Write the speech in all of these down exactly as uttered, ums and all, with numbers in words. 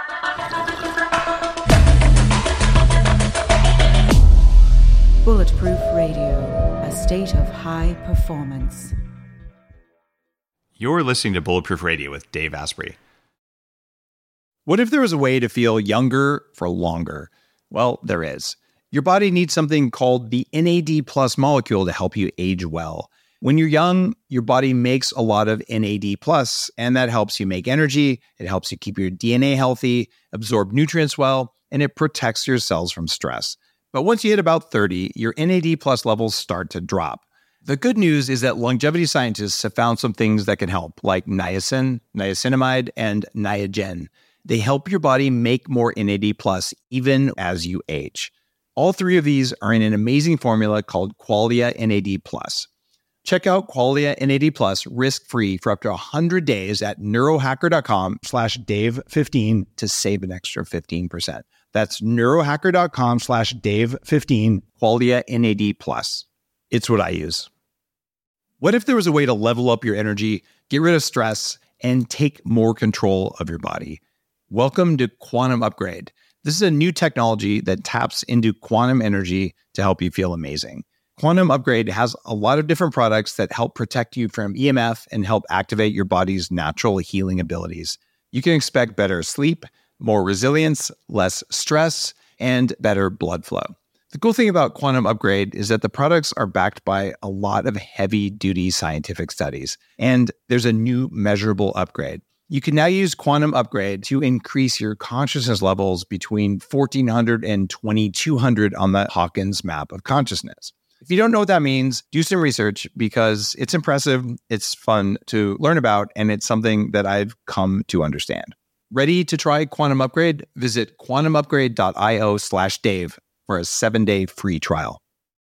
Bulletproof Radio, a state of high performance. You're listening to Bulletproof Radio with Dave Asprey. What if there was a way to feel younger for longer? Well, there is. Your body needs something called the N A D plus molecule to help you age well. When you're young, your body makes a lot of N A D plus, and that helps you make energy. It helps you keep your D N A healthy, absorb nutrients well, and it protects your cells from stress. But once you hit about thirty, your N A D plus levels start to drop. The good news is that longevity scientists have found some things that can help, like niacin, niacinamide, and Niagen. They help your body make more N A D plus even as you age. All three of these are in an amazing formula called Qualia N A D plus. Check out Qualia N A D plus risk-free for up to one hundred days at neurohacker.com slash Dave fifteen to save an extra fifteen percent. That's neurohacker.com slash Dave fifteen, Qualia N A D plus. It's what I use. What if there was a way to level up your energy, get rid of stress, and take more control of your body? Welcome to Quantum Upgrade. This is a new technology that taps into quantum energy to help you feel amazing. Quantum Upgrade has a lot of different products that help protect you from E M F and help activate your body's natural healing abilities. You can expect better sleep, more resilience, less stress, and better blood flow. The cool thing about Quantum Upgrade is that the products are backed by a lot of heavy-duty scientific studies, and there's a new measurable upgrade. You can now use Quantum Upgrade to increase your consciousness levels between fourteen hundred and twenty-two hundred on the Hawkins map of consciousness. If you don't know what that means, do some research because it's impressive, it's fun to learn about, and it's something that I've come to understand. Ready to try Quantum Upgrade? Visit quantumupgrade.io slash Dave for a seven-day free trial.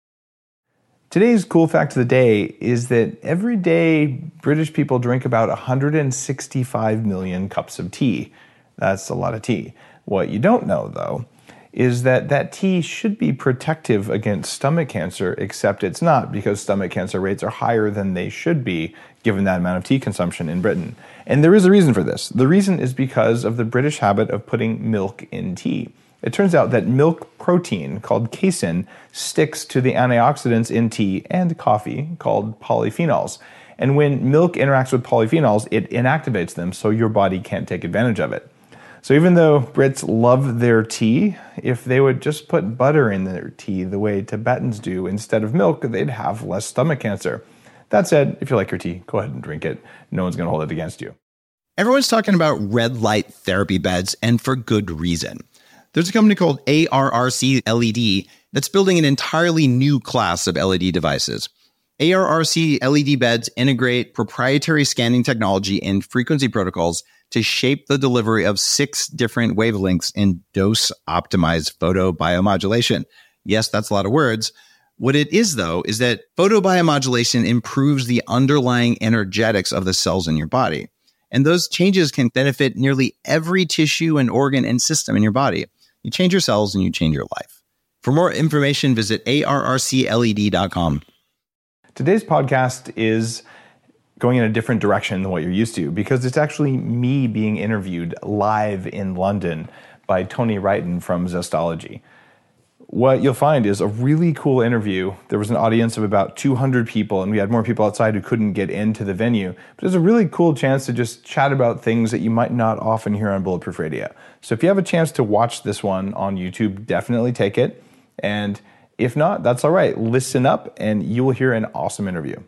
Today's cool fact of the day is that every day British people drink about one hundred sixty-five million cups of tea. That's a lot of tea. What you don't know, though, is that that tea should be protective against stomach cancer, except it's not, because stomach cancer rates are higher than they should be given that amount of tea consumption in Britain. And there is a reason for this. The reason is because of the British habit of putting milk in tea. It turns out that milk protein, called casein, sticks to the antioxidants in tea and coffee, called polyphenols. And when milk interacts with polyphenols, it inactivates them, so your body can't take advantage of it. So even though Brits love their tea, if they would just put butter in their tea the way Tibetans do instead of milk, they'd have less stomach cancer. That said, if you like your tea, go ahead and drink it. No one's going to hold it against you. Everyone's talking about red light therapy beds, and for good reason. There's a company called A R R C L E D that's building an entirely new class of L E D devices. A R R C L E D beds integrate proprietary scanning technology and frequency protocols to shape the delivery of six different wavelengths in dose-optimized photobiomodulation. Yes, that's a lot of words. What it is, though, is that photobiomodulation improves the underlying energetics of the cells in your body. And those changes can benefit nearly every tissue and organ and system in your body. You change your cells and you change your life. For more information, visit A R R C L E D dot com. Today's podcast is going in a different direction than what you're used to, because it's actually me being interviewed live in London by Tony Wrighton from Zestology. What you'll find is a really cool interview. There was an audience of about two hundred people, and we had more people outside who couldn't get into the venue. But it was a really cool chance to just chat about things that you might not often hear on Bulletproof Radio. So if you have a chance to watch this one on YouTube, definitely take it. And if not, that's all right. Listen up, and you will hear an awesome interview.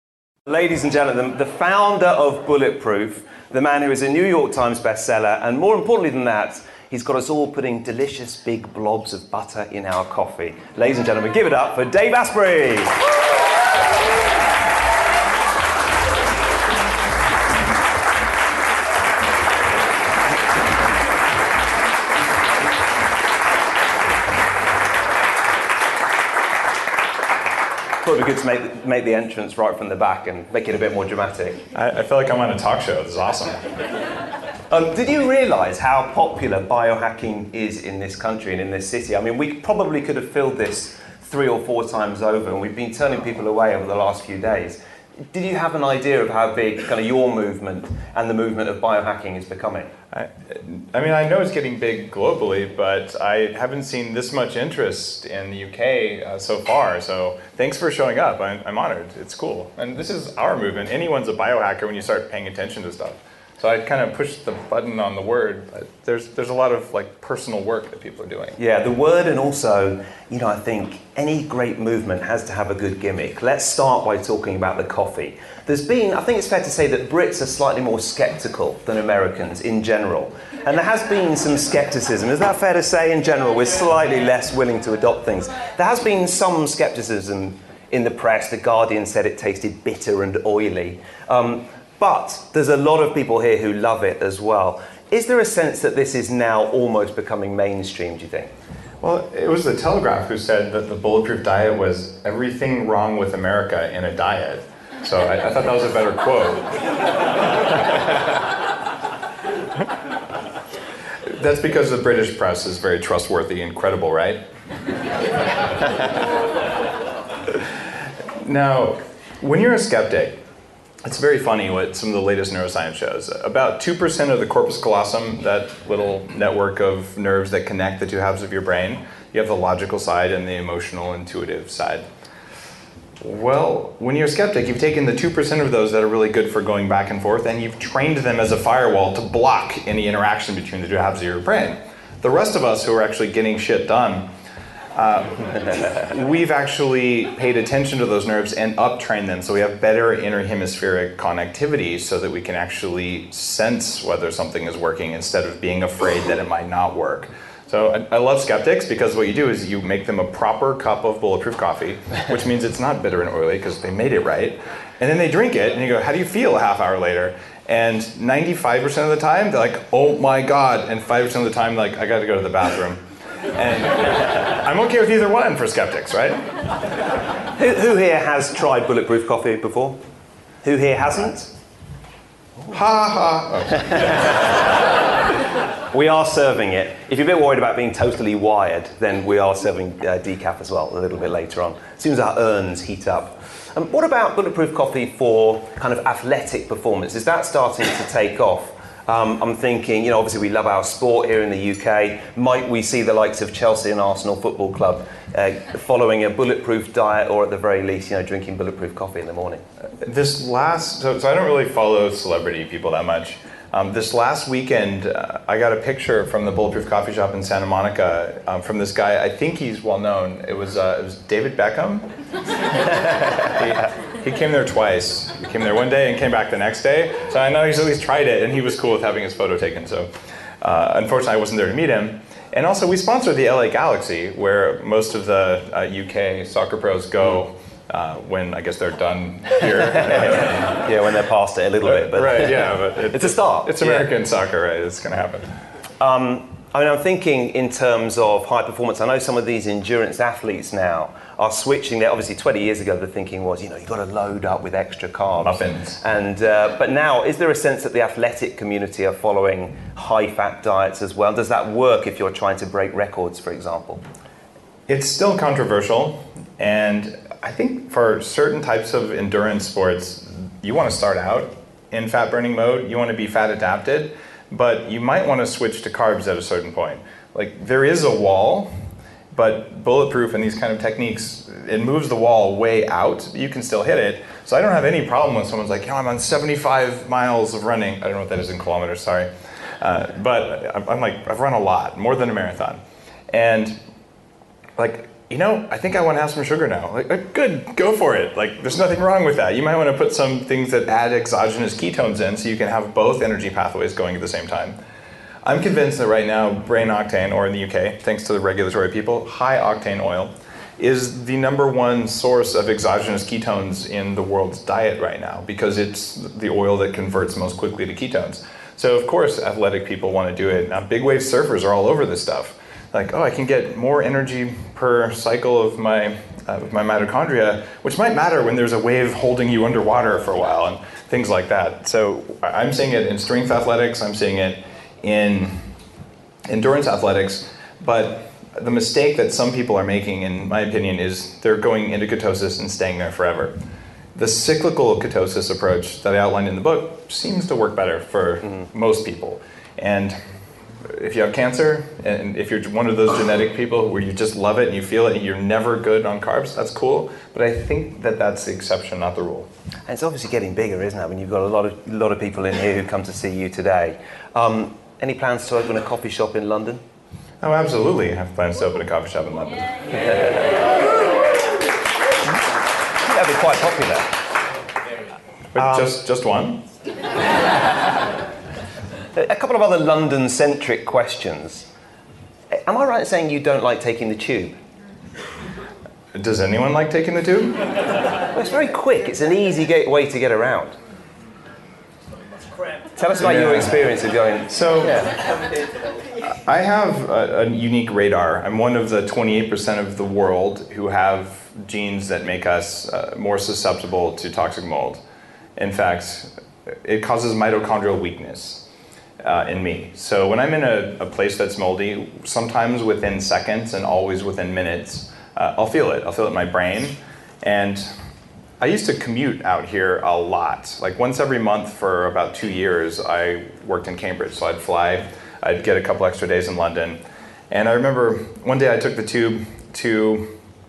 Ladies and gentlemen, the founder of Bulletproof, the man who is a New York Times bestseller, and more importantly than that, he's got us all putting delicious big blobs of butter in our coffee. Ladies and gentlemen, give it up for Dave Asprey. Thought it'd be good to make, make the entrance right from the back and make it a bit more dramatic. I, I feel like I'm on a talk show. This is awesome. Um, did you realise how popular biohacking is in this country and in this city? I mean, we probably could have filled this three or four times over, and we've been turning people away over the last few days. did you have an idea of how big kind of your movement and the movement of biohacking is becoming? I, I mean, I know it's getting big globally, but I haven't seen this much interest in the U K uh, so far. So thanks for showing up. I'm, I'm honored. It's cool. And this is our movement. Anyone's a biohacker when you start paying attention to stuff. So I kind of pushed the button on the word, but there's there's a lot of like personal work that people are doing. Yeah, the word, and also, you know, I think any great movement has to have a good gimmick. Let's start by talking about the coffee. There's been, I think it's fair to say that Brits are slightly more skeptical than Americans in general. And there has been some skepticism. Is that fair to say in general? We're slightly less willing to adopt things. There has been some skepticism in the press. The Guardian said it tasted bitter and oily. Um, But there's a lot of people here who love it as well. Is there a sense that this is now almost becoming mainstream, do you think? Well, it was the Telegraph who said that the Bulletproof diet was everything wrong with America in a diet. So I, I thought that was a better quote. That's because the British press is very trustworthy and credible, right? Now, when you're a skeptic, it's very funny what some of the latest neuroscience shows. About two percent of the corpus callosum, that little network of nerves that connect the two halves of your brain, you have the logical side and the emotional, intuitive side. Well, when you're a skeptic, you've taken the two percent of those that are really good for going back and forth, and you've trained them as a firewall to block any interaction between the two halves of your brain. The rest of us who are actually getting shit done, Uh, we've actually paid attention to those nerves and uptrained them, so we have better interhemispheric connectivity so that we can actually sense whether something is working instead of being afraid that it might not work. So I, I love skeptics because what you do is you make them a proper cup of Bulletproof coffee, which means it's not bitter and oily because they made it right, and then they drink it and you go, how do you feel a half hour later? And ninety-five percent of the time they're like, oh my God, and five percent of the time like, I gotta go to the bathroom. And I'm okay with either one for skeptics, right? Who, who here has tried Bulletproof coffee before? Who here hasn't? Ha ha. Oh. We are serving it. If you're a bit worried about being totally wired, then we are serving uh, decaf as well a little bit later on, as soon as our urns heat up. Um, what about Bulletproof coffee for kind of athletic performance? Is that starting to take off? Um, I'm thinking, you know, obviously we love our sport here in the U K. Might we see the likes of Chelsea and Arsenal Football Club uh, following a bulletproof diet, or at the very least, you know, drinking bulletproof coffee in the morning? This last, so, so I don't really follow celebrity people that much. Um, this last weekend, uh, I got a picture from the Bulletproof Coffee Shop in Santa Monica um, from this guy. I think he's well known. It was uh, it was David Beckham. he, he came there twice. He came there one day and came back the next day. So I know he's at least tried it, and he was cool with having his photo taken. So uh, unfortunately, I wasn't there to meet him. And also, we sponsor the L A Galaxy, where most of the uh, U K soccer pros go. Uh, when I guess they're done here. Yeah, when they're past it a little bit. But right, yeah. But it, it's a start. It's American yeah. soccer, right? It's going to happen. Um, I mean, I'm thinking in terms of high performance. I know some of these endurance athletes now are switching there. Obviously, twenty years ago, the thinking was, you know, you've got to load up with extra carbs. Muffins. And, uh, but now, is there a sense that the athletic community are following high-fat diets as well? Does that work if you're trying to break records, for example? It's still controversial, and I think for certain types of endurance sports, you want to start out in fat burning mode, you want to be fat adapted, but you might want to switch to carbs at a certain point. Like, there is a wall, but Bulletproof and these kind of techniques, it moves the wall way out, but you can still hit it. So I don't have any problem when someone's like, you know, I'm on seventy-five miles of running. I don't know what that is in kilometers, sorry. Uh, but I'm like, I've run a lot, more than a marathon. And like, you know, I think I want to have some sugar now. Like, good, go for it. Like, there's nothing wrong with that. You might want to put some things that add exogenous ketones in so you can have both energy pathways going at the same time. I'm convinced that right now, Brain Octane, or in the U K, thanks to the regulatory people, high octane oil is the number one source of exogenous ketones in the world's diet right now because it's the oil that converts most quickly to ketones. So, of course, athletic people want to do it. Now, big wave surfers are all over this stuff. Like, oh, I can get more energy per cycle of my uh, of my mitochondria, which might matter when there's a wave holding you underwater for a while and things like that. So I'm seeing it in strength athletics, I'm seeing it in endurance athletics, but the mistake that some people are making, in my opinion, is they're going into ketosis and staying there forever. the cyclical ketosis approach that I outlined in the book seems to work better for mm. most people. And if you have cancer, and if you're one of those genetic people where you just love it and you feel it and you're never good on carbs, that's cool. But I think that that's the exception, not the rule. And it's obviously getting bigger, isn't it? I mean, you've got a lot of a lot of people in here who come to see you today. Um, any plans to open a coffee shop in London? Oh, absolutely. I have plans to open a coffee shop in London. Yeah, yeah. That'd be quite popular. But um, just just one? A couple of other London-centric questions. Am I right in saying you don't like taking the tube? Does anyone like taking the tube? Well, it's very quick. It's an easy get- way to get around. Tell us about yeah. your experience of going. So, yeah. I have a, a unique radar. I'm one of the twenty-eight percent of the world who have genes that make us uh, more susceptible to toxic mold. In fact, it causes mitochondrial weakness. Uh, in me. So when I'm in a, a place that's moldy, sometimes within seconds and always within minutes, uh, I'll feel it. I'll feel it in my brain. And I used to commute out here a lot. Like once every month for about two years, I worked in Cambridge. So I'd fly, I'd get a couple extra days in London. And I remember one day I took the tube to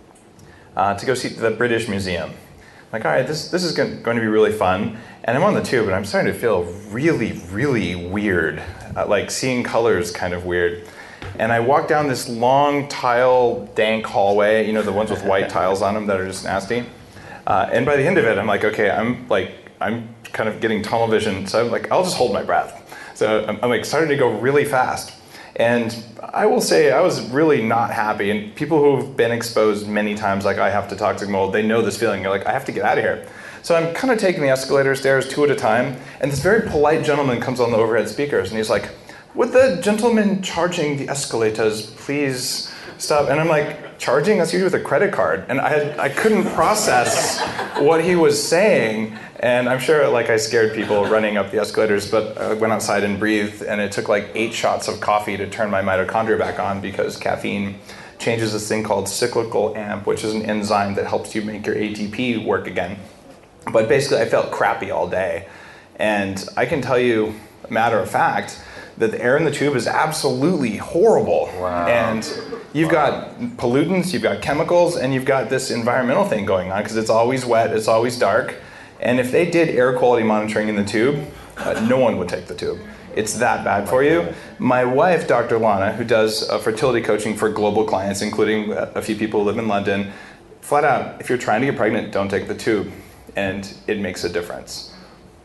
uh, to go see the British Museum. Like, all right, this this is going to be really fun. And I'm on the tube, and I'm starting to feel really, really weird, uh, like seeing colors kind of weird. And I walk down this long tile, dank hallway, you know, the ones with white tiles on them that are just nasty. Uh, and by the end of it, I'm like, okay, I'm like, I'm kind of getting tunnel vision. So I'm like, I'll just hold my breath. So I'm, I'm like starting to go really fast. And I will say I was really not happy. And people who've been exposed many times, like I have to toxic mold, they know this feeling. You're like, I have to get out of here. So I'm kind of taking the escalator stairs two at a time, and this very polite gentleman comes on the overhead speakers, and he's like, would the gentleman charging the escalators please stop? And I'm like, charging? That's usually with a credit card. And I had, I couldn't process what he was saying, and I'm sure like I scared people running up the escalators, but I went outside and breathed, and it took like eight shots of coffee to turn my mitochondria back on because caffeine changes this thing called cyclical A M P, which is an enzyme that helps you make your A T P work again. But basically, I felt crappy all day. And I can tell you, matter of fact, that the air in the tube is absolutely horrible. Wow. And you've got pollutants, you've got chemicals, and you've got this environmental thing going on because it's always wet, it's always dark. And if they did air quality monitoring in the tube, uh, no one would take the tube. It's that bad for you. My wife, Doctor Lana, who does uh, fertility coaching for global clients, including a few people who live in London, flat out, if you're trying to get pregnant, don't take the tube. And it makes a difference.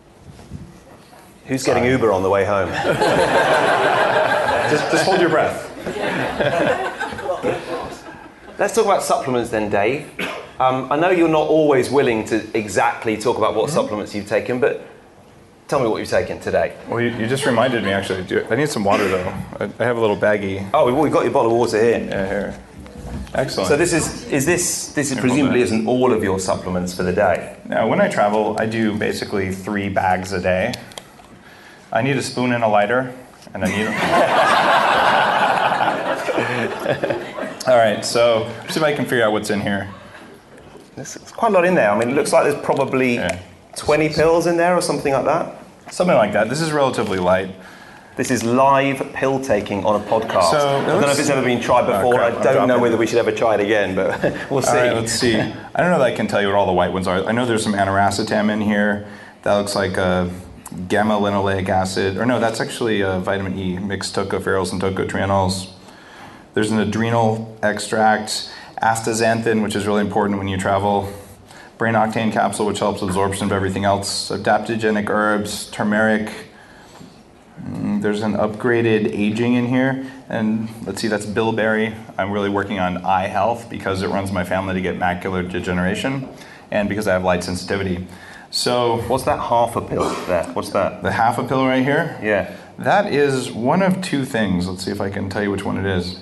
Who's getting Uber on the way home? just, just hold your breath. Let's talk about supplements then, Dave. Um, I know you're not always willing to exactly talk about what mm-hmm. supplements you've taken, but tell me what you've taken today. Well, you, you just reminded me, actually. I need some water, though. I, I have a little baggie. Oh, we've got your bottle of water here. Yeah, here. Excellent. So this is is this this is presumably isn't all of your supplements for the day? Now, when I travel, I do basically three bags a day. I need a spoon and a lighter, and I need. All right, so let's see if I can figure out what's in here. There's quite a lot in there. I mean, it looks like there's probably yeah. twenty pills in there or something like that. Something like that. This is relatively light. This is live pill taking on a podcast. So, I don't know if it's ever been tried before. Oh, crap, I don't know it. whether we should ever try it again, but we'll see. All right, let's see. I don't know that I can tell you what all the white ones are. I know there's some aniracetam in here. That looks like a gamma linoleic acid. Or no, that's actually a vitamin E, mixed tocopherols and tocotrienols. There's an adrenal extract, astaxanthin, which is really important when you travel. Brain octane capsule, which helps absorption of everything else. Adaptogenic herbs, turmeric. There's an upgraded aging in here, and let's see, that's bilberry. I'm really working on eye health because it runs my family to get macular degeneration, and because I have light sensitivity. So, what's that half a pill there? What's that? The half a pill right here? Yeah. That is one of two things. Let's see if I can tell you which one it is.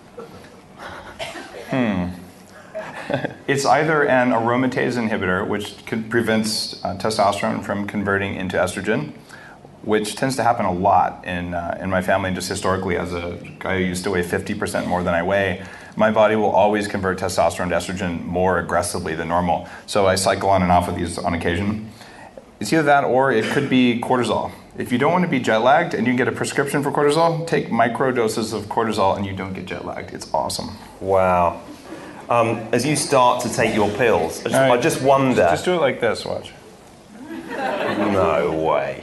Hmm. It's either an aromatase inhibitor, which prevents uh, testosterone from converting into estrogen, which tends to happen a lot in uh, in my family, just historically as a guy who used to weigh fifty percent more than I weigh. my body will always convert testosterone to estrogen more aggressively than normal. So I cycle on and off of these on occasion. It's either that or it could be cortisol. If you don't want to be jet lagged and you can get a prescription for cortisol, take micro doses of cortisol and you don't get jet lagged. It's awesome. Wow. Um, as you start to take your pills, I just, right. I just wonder... Just do it like this, watch. No way.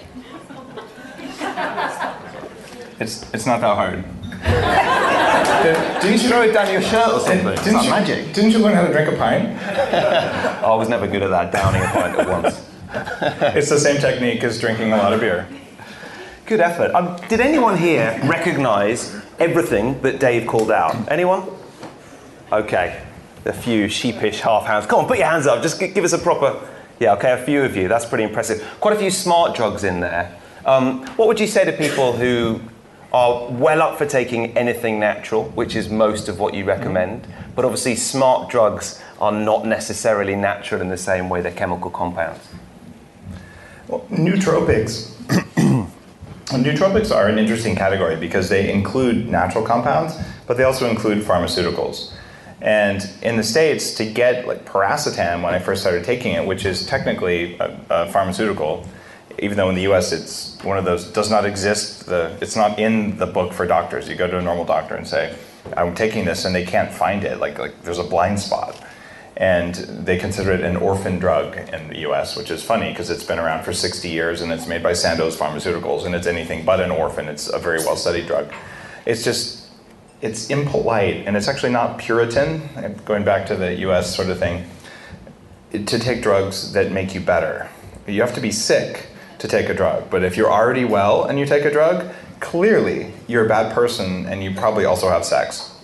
It's it's not that hard. Didn't you throw it down your shirt or something? It's Didn't not you, magic. Didn't you learn how to drink a pint? I was never good at that, downing a pint at once. It's the same technique as drinking a lot of beer. Good effort. Um, did anyone here recognize everything that Dave called out? Anyone? Okay. A few sheepish half hands. Come on, put your hands up. Just g- give us a proper... Yeah, okay, a few of you. That's pretty impressive. Quite a few smart drugs in there. Um, what would you say to people who are well up for taking anything natural, which is most of what you recommend, but obviously smart drugs are not necessarily natural in the same way they're chemical compounds? Well, nootropics. Nootropics are an interesting category because they include natural compounds, but they also include pharmaceuticals. And in the States, to get like piracetam when I first started taking it, which is technically a, a pharmaceutical, even though in the U S it's one of those, does not exist, the, it's not in the book for doctors. You go to a normal doctor and say, I'm taking this, and they can't find it, like, like there's a blind spot. And they consider it an orphan drug in the U S, which is funny because it's been around for sixty years and it's made by Sandoz Pharmaceuticals, and it's anything but an orphan. It's a very well-studied drug. It's just, it's impolite, and it's actually not Puritan, going back to the U S sort of thing, to take drugs that make you better. You have to be sick to take a drug, but if you're already well and you take a drug, clearly you're a bad person and you probably also have sex.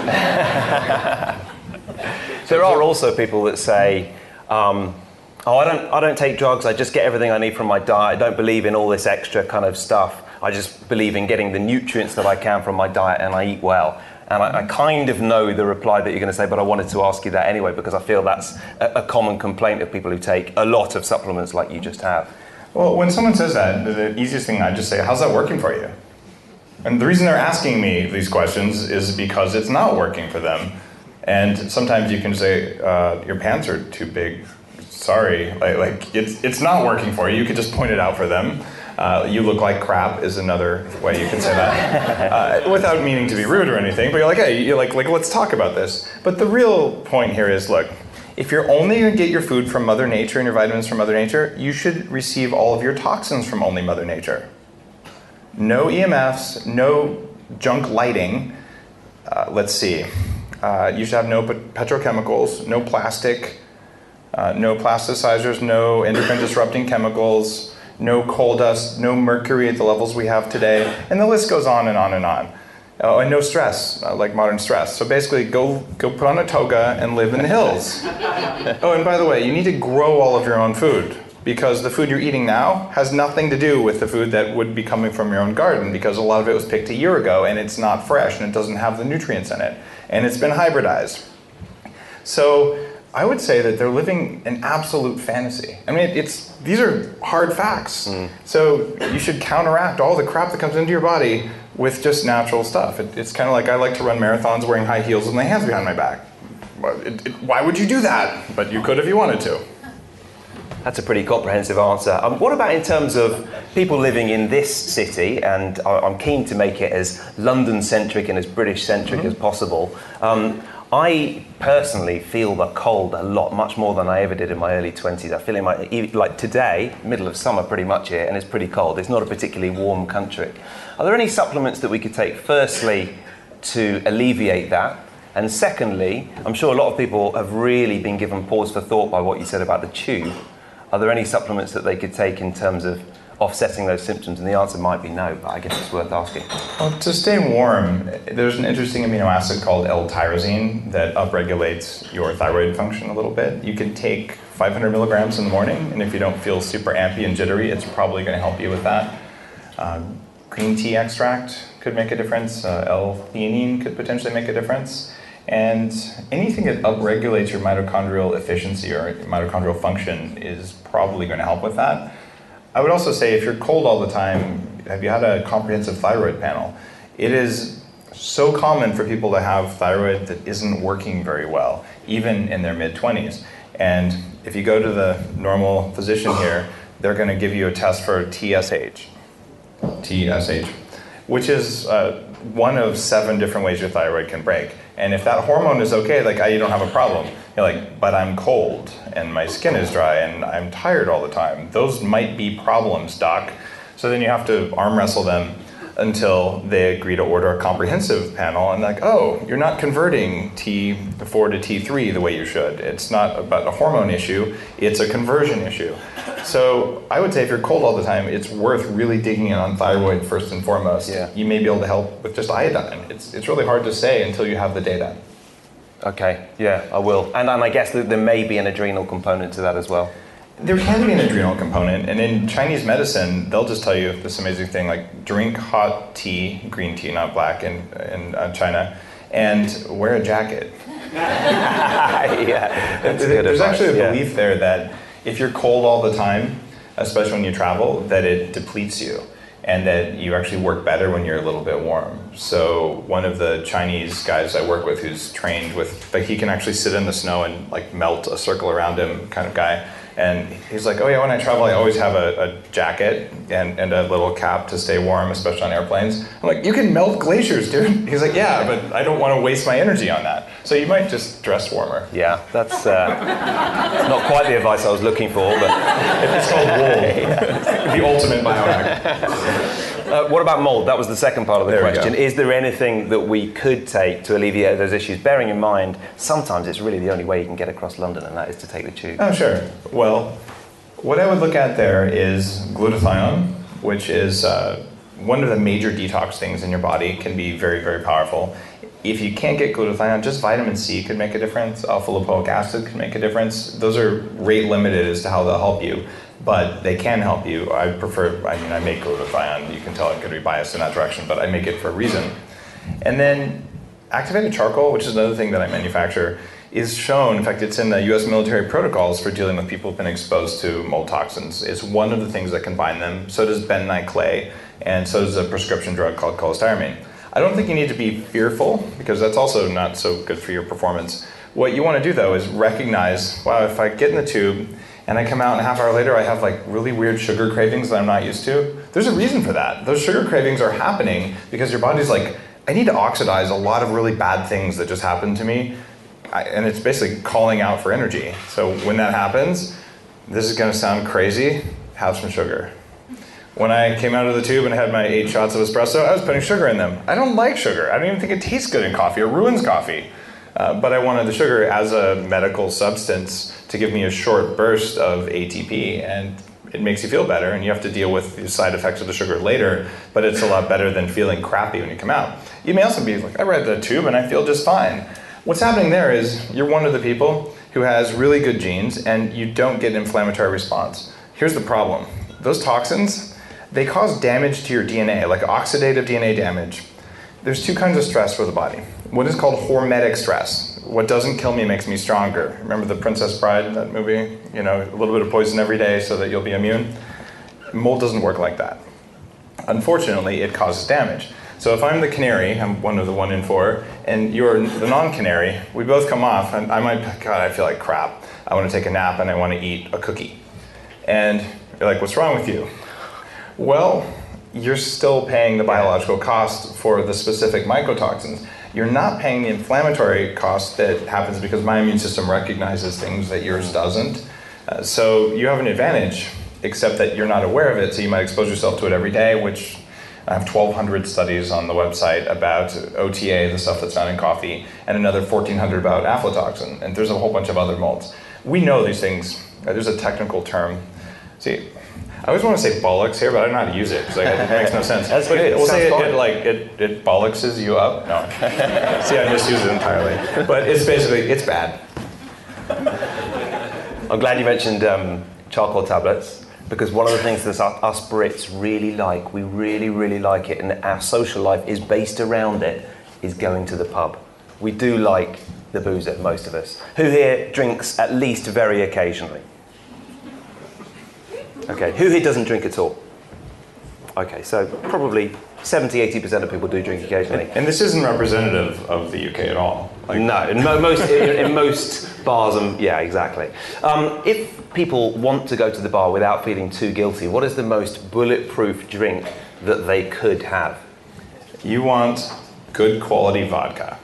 There are also people that say, um, oh, I don't, I don't take drugs, I just get everything I need from my diet, I don't believe in all this extra kind of stuff. I just believe in getting the nutrients that I can from my diet, and I eat well. And I, I kind of know the reply that you're going to say, but I wanted to ask you that anyway, because I feel that's a, a common complaint of people who take a lot of supplements like you just have. Well, when someone says that, the easiest thing I just say, how's that working for you? And the reason they're asking me these questions is because it's not working for them. And sometimes you can say, uh, your pants are too big. Sorry, like, like it's it's not working for you. You could just point it out for them. Uh, you look like crap is another way you can say that, uh, without meaning to be rude or anything. But you're like, hey, you're like, like, let's talk about this. But the real point here is, look, if you're only going to get your food from Mother Nature and your vitamins from Mother Nature, you should receive all of your toxins from only Mother Nature. No E M Fs, no junk lighting. Uh, let's see. Uh, you should have no petrochemicals, no plastic, uh, no plasticizers, no endocrine disrupting chemicals, no coal dust, no mercury at the levels we have today, and the list goes on and on and on. Oh, and no stress, uh, like modern stress. So basically, go go put on a toga and live in the hills. Oh, and by the way, you need to grow all of your own food, because the food you're eating now has nothing to do with the food that would be coming from your own garden, because a lot of it was picked a year ago, and it's not fresh, and it doesn't have the nutrients in it, and it's been hybridized. So I would say that they're living an absolute fantasy. I mean, it's these are hard facts. Mm. So you should counteract all the crap that comes into your body with just natural stuff. It, it's kind of like I like to run marathons wearing high heels with my hands behind my back. It, it, why would you do that? But you could if you wanted to. That's a pretty comprehensive answer. Um, what about in terms of people living in this city, and I'm keen to make it as London-centric and as British-centric mm-hmm. as possible. Um, I personally feel the cold a lot, much more than I ever did in my early twenties. I feel in my, like today, middle of summer pretty much here, and it's pretty cold. It's not a particularly warm country. Are there any supplements that we could take, firstly, to alleviate that? And secondly, I'm sure a lot of people have really been given pause for thought by what you said about the tube. Are there any supplements that they could take in terms of offsetting those symptoms? And the answer might be no, but I guess it's worth asking. Well, to stay warm, there's an interesting amino acid called L-tyrosine that upregulates your thyroid function a little bit. You can take five hundred milligrams in the morning, and if you don't feel super ampy and jittery, it's probably going to help you with that. Um, green tea extract could make a difference. Uh, L-theanine could potentially make a difference. And anything that upregulates your mitochondrial efficiency or mitochondrial function is probably going to help with that. I would also say if you're cold all the time, have you had a comprehensive thyroid panel? It is so common for people to have thyroid that isn't working very well, even in their mid-twenties. And if you go to the normal physician here, they're going to give you a test for T S H, T S H, which is uh, one of seven different ways your thyroid can break. And if that hormone is okay, like, you don't have a problem. You're like, but I'm cold, and my skin is dry, and I'm tired all the time. Those might be problems, doc. So then you have to arm wrestle them until they agree to order a comprehensive panel, and like, oh, you're not converting T four to T three the way you should. It's not about a hormone issue, it's a conversion issue. So I would say if you're cold all the time, it's worth really digging in on thyroid first and foremost. Yeah. You may be able to help with just iodine. It's, it's really hard to say until you have the data. Okay, yeah, I will. And, and I guess that there may be an adrenal component to that as well. There can be an adrenal component, and in Chinese medicine, they'll just tell you this amazing thing, like drink hot tea, green tea, not black, in, in uh, China, and wear a jacket. Yeah, that's good There's advice, actually a yeah. belief there that if you're cold all the time, especially when you travel, that it depletes you, and that you actually work better when you're a little bit warm. So one of the Chinese guys I work with who's trained with, like, he can actually sit in the snow and like melt a circle around him kind of guy. And he's like, oh yeah, when I travel, I always have a, a jacket and, and a little cap to stay warm, especially on airplanes. I'm like, you can melt glaciers, dude. He's like, yeah, but I don't want to waste my energy on that. So you might just dress warmer. Yeah, that's uh, not quite the advice I was looking for, but It's called wool. The ultimate biohack. Uh, what about mold? That was the second part of the There we question. go. Is there anything that we could take to alleviate those issues? Bearing in mind, sometimes it's really the only way you can get across London, and that is to take the tube. Oh, sure. Well, what I would look at there is glutathione, which is uh, one of the major detox things in your body, can be very, very powerful. If you can't get glutathione, just vitamin C could make a difference. Alpha-lipoic acid could make a difference. Those are rate limited as to how they'll help you, but they can help you. I prefer, I mean, I make glutathione. You can tell I'm going to be biased in that direction, but I make it for a reason. And then activated charcoal, which is another thing that I manufacture, is shown, in fact, it's in the U S military protocols for dealing with people who've been exposed to mold toxins. It's one of the things that can bind them. So does bentonite clay, and so does a prescription drug called cholestyramine. I don't think you need to be fearful, because that's also not so good for your performance. What you want to do, though, is recognize, wow, if I get in the tube and I come out and a half hour later I have like really weird sugar cravings that I'm not used to, there's a reason for that. Those sugar cravings are happening because your body's like, I need to oxidize a lot of really bad things that just happened to me, I, and it's basically calling out for energy. So when that happens, this is going to sound crazy, have some sugar. When I came out of the tube and had my eight shots of espresso, I was putting sugar in them. I don't like sugar. I don't even think it tastes good in coffee. It ruins coffee. Uh, but I wanted the sugar as a medical substance to give me a short burst of A T P, and it makes you feel better, and you have to deal with the side effects of the sugar later, but it's a lot better than feeling crappy when you come out. You may also be like, I read the tube and I feel just fine. What's happening there is you're one of the people who has really good genes and you don't get an inflammatory response. Here's the problem. Those toxins, they cause damage to your D N A, like oxidative D N A damage. There's two kinds of stress for the body. One is called hormetic stress. What doesn't kill me makes me stronger. Remember The Princess Bride, that movie? You know, a little bit of poison every day so that you'll be immune. Mold doesn't work like that. Unfortunately, it causes damage. So if I'm the canary, I'm one of the one in four, and you're the non-canary, we both come off, and I might, God, I feel like crap. I want to take a nap and I want to eat a cookie. And you're like, what's wrong with you? Well, you're still paying the biological cost for the specific mycotoxins. You're not paying the inflammatory cost that happens because my immune system recognizes things that yours doesn't. Uh, so you have an advantage, except that you're not aware of it, so you might expose yourself to it every day, which I have twelve hundred studies on the website about O T A, the stuff that's found in coffee, and another fourteen hundred about aflatoxin, and there's a whole bunch of other molds. We know these things. Uh, there's a technical term. See, I always want to say bollocks here, but I don't know how to use it because like, it makes no sense. That's but good. We'll It say it, sounds it fun. like it, it bollockses you up. No, see, I misuse it entirely. But it's basically it's bad. I'm glad you mentioned um, charcoal tablets, because one of the things that us, us Brits really like, we really, really like it, and our social life is based around it, is going to the pub. We do like the boozer, most of us. Who here drinks at least very occasionally? Okay, who here doesn't drink at all? Okay, so probably seventy, eighty percent of people do drink occasionally. And this isn't representative of the U K at all. Like, no, in mo- most in, in most bars, and yeah, exactly. Um, if people want to go to the bar without feeling too guilty, what is the most bulletproof drink that they could have? You want good quality vodka.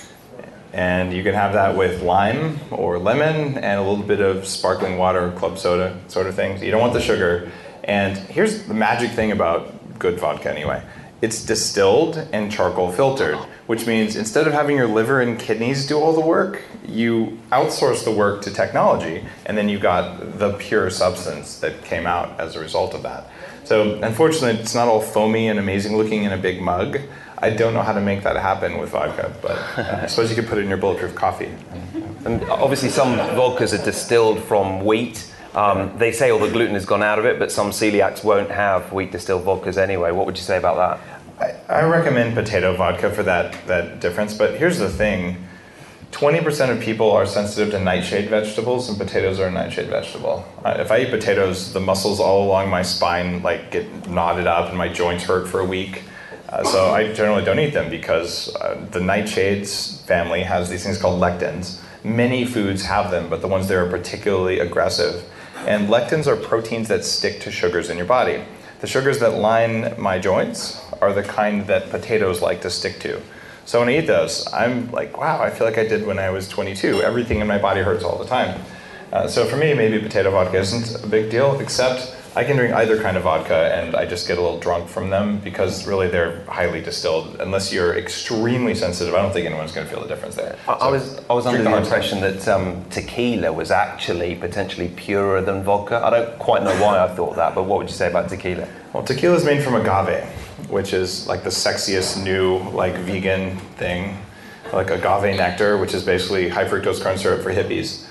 And you can have that with lime or lemon and a little bit of sparkling water or club soda sort of things. You don't want the sugar. And here's the magic thing about good vodka anyway. It's distilled and charcoal filtered, which means instead of having your liver and kidneys do all the work, you outsource the work to technology, and then you got the pure substance that came out as a result of that. So unfortunately, it's not all foamy and amazing looking in a big mug. I don't know how to make that happen with vodka, but uh, I suppose you could put it in your bulletproof coffee. And obviously some vodkas are distilled from wheat. Um, they say all the gluten has gone out of it, but some celiacs won't have wheat distilled vodkas anyway. What would you say about that? I, I recommend potato vodka for that, that difference, but here's the thing. twenty percent of people are sensitive to nightshade vegetables, and potatoes are a nightshade vegetable. Uh, if I eat potatoes, the muscles all along my spine like get knotted up and my joints hurt for a week. Uh, so I generally don't eat them because uh, the nightshades family has these things called lectins. Many foods have them, but the ones that are particularly aggressive. And lectins are proteins that stick to sugars in your body. The sugars that line my joints are the kind that potatoes like to stick to. So when I eat those, I'm like, wow, I feel like I did when I was twenty-two. Everything in my body hurts all the time. Uh, so for me, maybe potato vodka isn't a big deal, except I can drink either kind of vodka and I just get a little drunk from them because really they're highly distilled. Unless you're extremely sensitive, I don't think anyone's going to feel the difference there. I, So I was I was under drink the the impression that um, tequila was actually potentially purer than vodka. I don't quite know why I thought that, but what would you say about tequila? Well, tequila is made from agave, which is like the sexiest new like vegan thing, like agave nectar, which is basically high fructose corn syrup for hippies.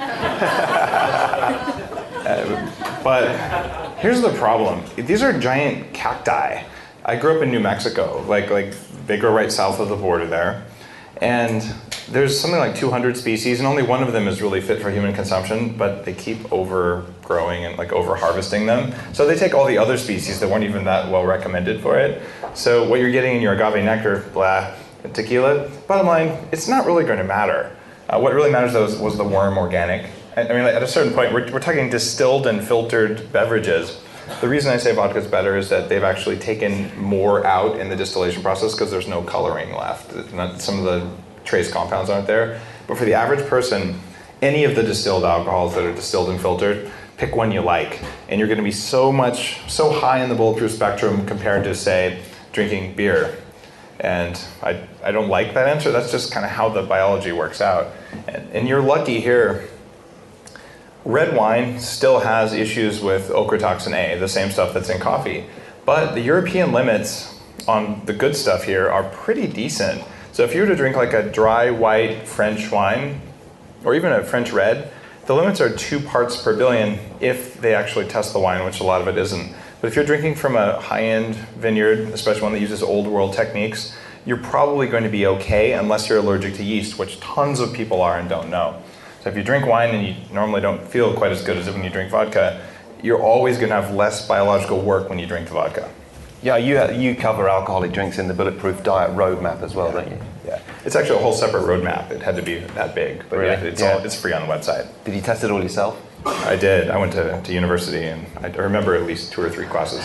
uh, but here's the problem: these are giant cacti. I grew up in New Mexico, like like they grow right south of the border there, and there's something like two hundred species, and only one of them is really fit for human consumption, but they keep overgrowing and like over harvesting them. So they take all the other species that weren't even that well recommended for it. So what you're getting in your agave nectar, blah, tequila, bottom line, it's not really going to matter. Uh, what really matters though was, was the worm organic. I, I mean, like, at a certain point, we're, we're talking distilled and filtered beverages. The reason I say vodka is better is that they've actually taken more out in the distillation process because there's no coloring left. Not, some of the trace compounds aren't there. But for the average person, any of the distilled alcohols that are distilled and filtered, pick one you like. And you're going to be so much, so high in the bulletproof spectrum compared to, say, drinking beer. And I, I don't like that answer. That's just kind of how the biology works out. And, and you're lucky here. Red wine still has issues with ochratoxin A, the same stuff that's in coffee. But the European limits on the good stuff here are pretty decent. So if you were to drink like a dry white French wine, or even a French red, the limits are two parts per billion if they actually test the wine, which a lot of it isn't. But if you're drinking from a high-end vineyard, especially one that uses old world techniques, you're probably going to be okay unless you're allergic to yeast, which tons of people are and don't know. So if you drink wine and you normally don't feel quite as good as when you drink vodka, you're always going to have less biological work when you drink the vodka. Yeah, you you cover alcoholic drinks in the Bulletproof Diet roadmap as well, Yeah. don't you? Yeah, it's actually a whole separate roadmap. It had to be that big, but Really? yeah, it's Yeah. all it's free on the website. Did you test it all yourself? I did. I went to, to university, and I remember at least two or three classes.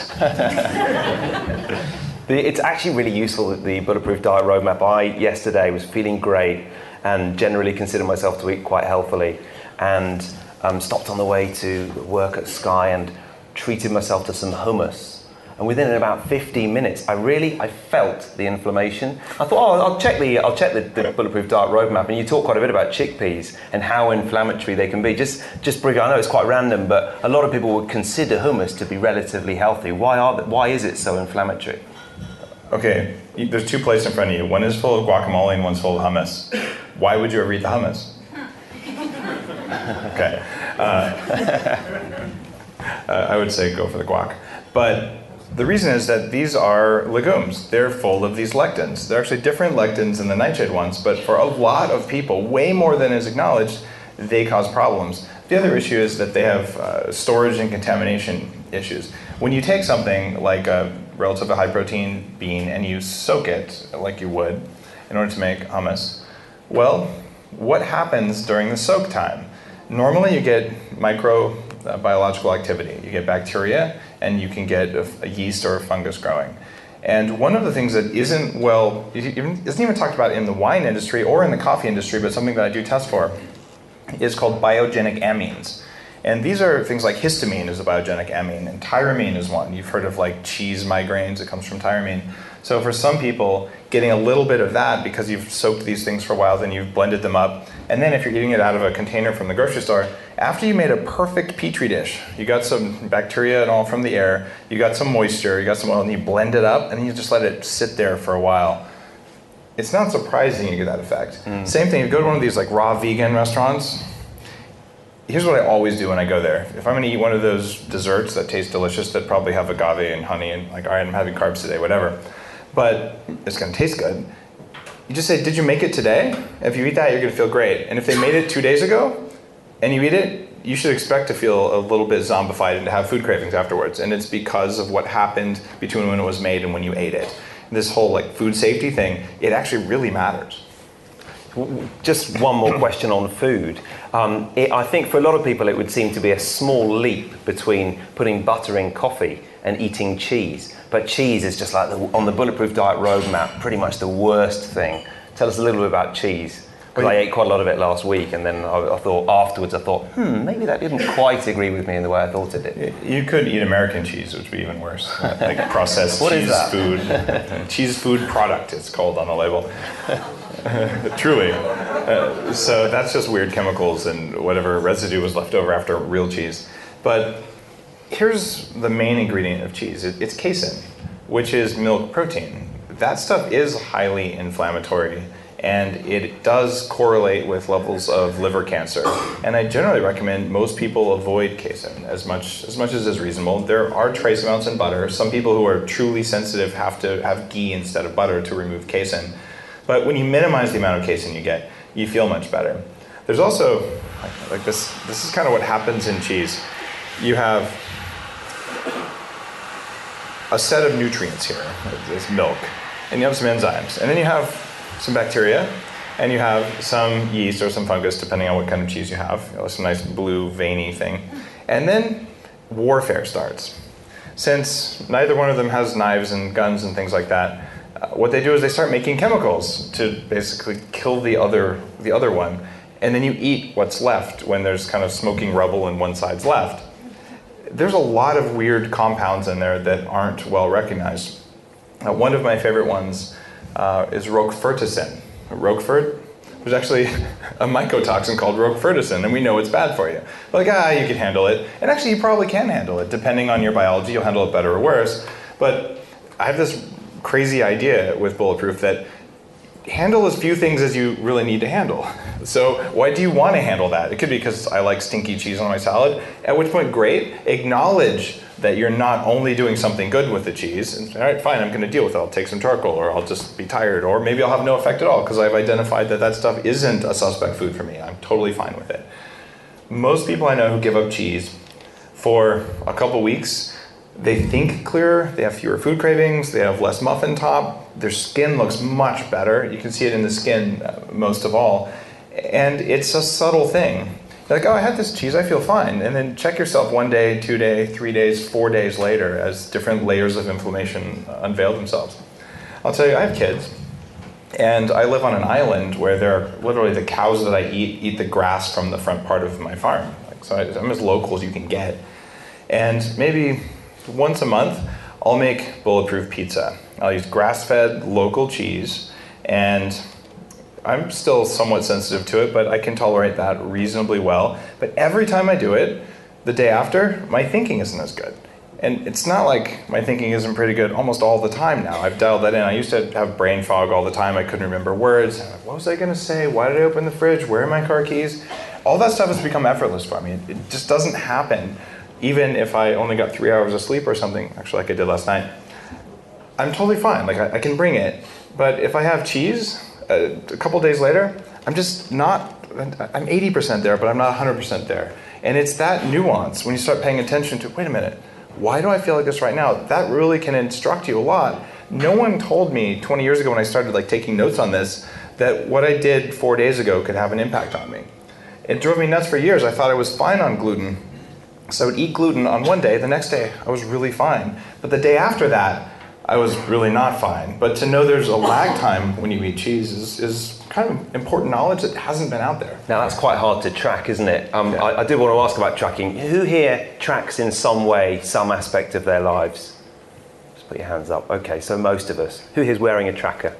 The, it's actually really useful, the Bulletproof Diet roadmap. I, yesterday, was feeling great and generally consider myself to eat quite healthily, and um, stopped on the way to work at Sky and treated myself to some hummus. And within about fifteen minutes, I really, I felt the inflammation. I thought, oh, I'll check the, I'll check the, the Bulletproof Diet roadmap. And you talk quite a bit about chickpeas and how inflammatory they can be. Just, just briefly, I know it's quite random, but a lot of people would consider hummus to be relatively healthy. Why are, they, why is it so inflammatory? Okay, there's two plates in front of you. One is full of guacamole and one's full of hummus. Why would you ever eat the hummus? Okay. Uh, uh, I would say go for the guac. But the reason is that these are legumes. They're full of these lectins. They're actually different lectins than the nightshade ones, but for a lot of people, way more than is acknowledged, they cause problems. The other issue is that they have uh, storage and contamination issues. When you take something like a relatively high protein bean and you soak it like you would in order to make hummus, well, what happens during the soak time? Normally you get microbiological activity. You get bacteria and you can get a, a yeast or a fungus growing. And one of the things that isn't well, isn't even talked about in the wine industry or in the coffee industry, but something that I do test for, is called biogenic amines. And these are things like histamine is a biogenic amine, and tyramine is one. You've heard of like cheese migraines, it comes from tyramine. So for some people, getting a little bit of that because you've soaked these things for a while, then you've blended them up. And then if you're eating it out of a container from the grocery store, after you made a perfect Petri dish, you got some bacteria and all from the air, you got some moisture, you got some oil, and you blend it up, and then you just let it sit there for a while. It's not surprising you get that effect. Mm. Same thing, you go to one of these like raw vegan restaurants. Here's what I always do when I go there. If I'm gonna eat one of those desserts that taste delicious, that probably have agave and honey and like, all right, I'm having carbs today, whatever. But it's gonna taste good. You just say, did you make it today? If you eat that, you're gonna feel great. And if they made it two days ago and you eat it, you should expect to feel a little bit zombified and to have food cravings afterwards. And it's because of what happened between when it was made and when you ate it. This whole like food safety thing, it actually really matters. Just one more question on food. Um, it, I think for a lot of people it would seem to be a small leap between putting butter in coffee and eating cheese. But cheese is just like the, on the Bulletproof Diet roadmap, pretty much the worst thing. Tell us a little bit about cheese. Because I ate quite a lot of it last week, and then I, I thought afterwards, I thought, hmm, maybe that didn't quite agree with me in the way I thought it did. You could eat American cheese, which would be even worse. Like processed what cheese is that? food. Cheese food product, it's called on the label. Truly. Uh, so that's just weird chemicals and whatever residue was left over after real cheese. But here's the main ingredient of cheese. It, it's casein, which is milk protein. That stuff is highly inflammatory, and it does correlate with levels of liver cancer. And I generally recommend most people avoid casein as much as much as is reasonable. There are trace amounts in butter. Some people who are truly sensitive have to have ghee instead of butter to remove casein. But when you minimize the amount of casein you get, you feel much better. There's also, like, like this, this is kind of what happens in cheese. You have a set of nutrients here, this milk, and you have some enzymes, and then you have some bacteria, and you have some yeast or some fungus, depending on what kind of cheese you have. You know, some nice blue, veiny thing. And then warfare starts. Since neither one of them has knives and guns and things like that, uh, what they do is they start making chemicals to basically kill the other, the other one, and then you eat what's left when there's kind of smoking rubble and one side's left. There's a lot of weird compounds in there that aren't well recognized. Uh, one of my favorite ones uh, is roquefurticin. Roquefort, there's actually a mycotoxin called roquefurticin, and we know it's bad for you. But like, ah, you can handle it. And actually, you probably can handle it. Depending on your biology, you'll handle it better or worse. But I have this crazy idea with Bulletproof that handle as few things as you really need to handle. So why do you want to handle that? It could be because I like stinky cheese on my salad, at which point, great, acknowledge that you're not only doing something good with the cheese, and all right, fine, I'm going to deal with it. I'll take some charcoal, or I'll just be tired, or maybe I'll have no effect at all because I've identified that that stuff isn't a suspect food for me. I'm totally fine with it. Most people I know who give up cheese for a couple weeks, they think clearer, they have fewer food cravings, they have less muffin top, their skin looks much better. You can see it in the skin uh, most of all. And it's a subtle thing. You're like, oh, I had this cheese, I feel fine. And then check yourself one day, two days, three days, four days later as different layers of inflammation unveil themselves. I'll tell you, I have kids. And I live on an island where there are literally the cows that I eat, eat the grass from the front part of my farm. Like, so I, I'm as local as you can get. And maybe once a month, I'll make Bulletproof pizza. I'll use grass-fed local cheese, and I'm still somewhat sensitive to it, but I can tolerate that reasonably well. But every time I do it, the day after, my thinking isn't as good. And it's not like my thinking isn't pretty good almost all the time now. I've dialed that in. I used to have brain fog all the time. I couldn't remember words. What was I going to say? Why did I open the fridge? Where are my car keys? All that stuff has become effortless for me. It, it just doesn't happen. Even if I only got three hours of sleep or something, actually like I did last night, I'm totally fine. Like I, I can bring it. But if I have cheese, uh, a couple days later, I'm just not, I'm eighty percent there, but I'm not one hundred percent there. And it's that nuance when you start paying attention to, wait a minute, Why do I feel like this right now? That really can instruct you a lot. No one told me twenty years ago when I started like taking notes on this that what I did four days ago could have an impact on me. It drove me nuts for years. I thought I was fine on gluten. So I would eat gluten on one day, the next day I was really fine. But the day after that, I was really not fine. But to know there's a lag time when you eat cheese is, is kind of important knowledge that hasn't been out there. Now that's quite hard to track, isn't it? Um, Yeah. I, I did want to ask about tracking. Who here tracks in some way, some aspect of their lives? Just put your hands up. Okay, so most of us. Who here's wearing a tracker?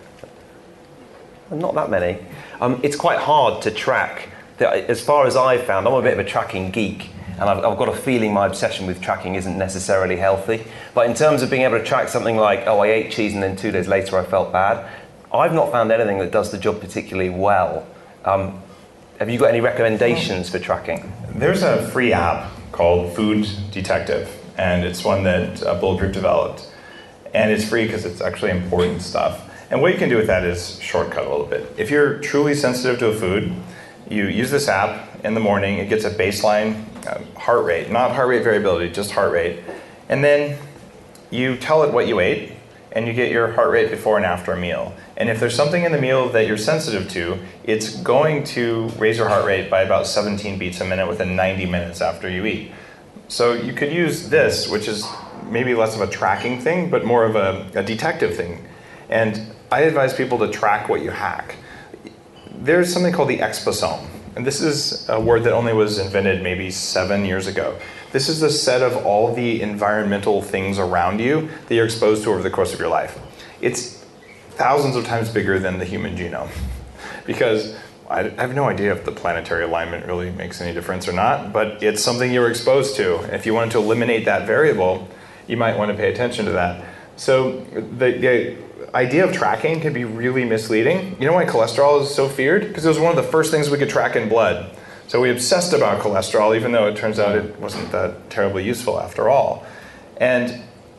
Not that many. Um, it's quite hard to track. As far as I've found, I'm a bit of a tracking geek. And I've, I've got a feeling my obsession with tracking isn't necessarily healthy. But in terms of being able to track something like, oh, I ate cheese and then two days later I felt bad, I've not found anything that does the job particularly well. Um, have you got any recommendations for tracking? There's a free app called Food Detective, and it's one that uh, Bulletproof developed. And it's free because it's actually important stuff. And what you can do with that is shortcut a little bit. If you're truly sensitive to a food, you use this app in the morning, it gets a baseline uh, heart rate, not heart rate variability, just heart rate. And then you tell it what you ate, and you get your heart rate before and after a meal. And if there's something in the meal that you're sensitive to, it's going to raise your heart rate by about seventeen beats a minute within ninety minutes after you eat. So you could use this, which is maybe less of a tracking thing, but more of a, a detective thing. And I advise people to track what you hack. There's something called the exposome. And this is a word that only was invented maybe seven years ago. This is the set of all the environmental things around you that you're exposed to over the course of your life. It's thousands of times bigger than the human genome. Because I have no idea if the planetary alignment really makes any difference or not, but it's something you're exposed to. If you wanted to eliminate that variable, you might want to pay attention to that. So the, the idea of tracking can be really misleading. You know why cholesterol is so feared? Because it was one of the first things we could track in blood. So we obsessed about cholesterol, even though it turns out it wasn't that terribly useful after all. And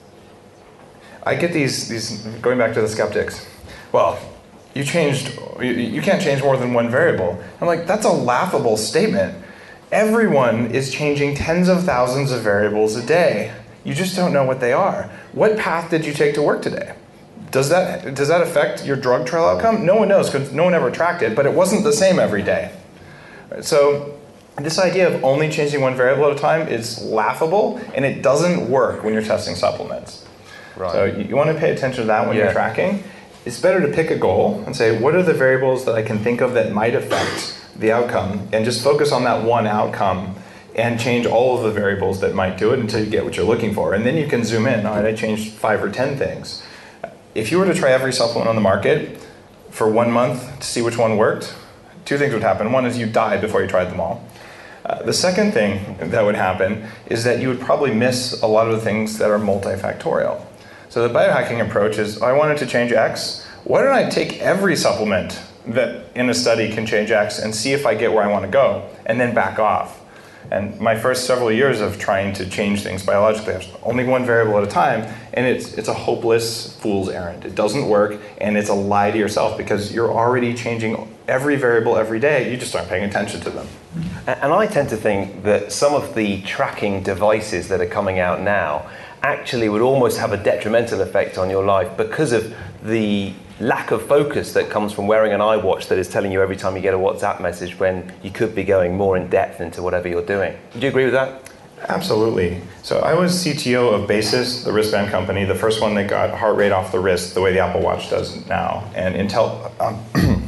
I get these, these going back to the skeptics, well, you changed, you, you can't change more than one variable. I'm like, that's a laughable statement. Everyone is changing tens of thousands of variables a day. You just don't know what they are. What path did you take to work today? Does that, does that affect your drug trial outcome? No one knows because no one ever tracked it, but it wasn't the same every day. So this idea of only changing one variable at a time is laughable, and it doesn't work when you're testing supplements. Right. So you, you want to pay attention to that when Yeah. you're tracking. It's better to pick a goal and say, what are the variables that I can think of that might affect the outcome, and just focus on that one outcome and change all of the variables that might do it until you get what you're looking for. And then you can zoom in. All right, I changed five or ten things. If you were to try every supplement on the market for one month to see which one worked, two things would happen. One is you died before you tried them all. Uh, the second thing that would happen is that you would probably miss a lot of the things that are multifactorial. So the biohacking approach is, oh, I wanted to change X. Why don't I take every supplement that in a study can change X and see if I get where I want to go, and then back off? And my first several years of trying to change things biologically, I was only one variable at a time, and it's it's a hopeless fool's errand. It doesn't work, and it's a lie to yourself because you're already changing every variable every day. You just aren't paying attention to them. And I tend to think that some of the tracking devices that are coming out now actually would almost have a detrimental effect on your life because of the lack of focus that comes from wearing an iWatch that is telling you every time you get a WhatsApp message when you could be going more in depth into whatever you're doing. Do you agree with that? Absolutely. So I was C T O of Basis, the wristband company, the first one that got heart rate off the wrist the way the Apple Watch does now. And Intel, um,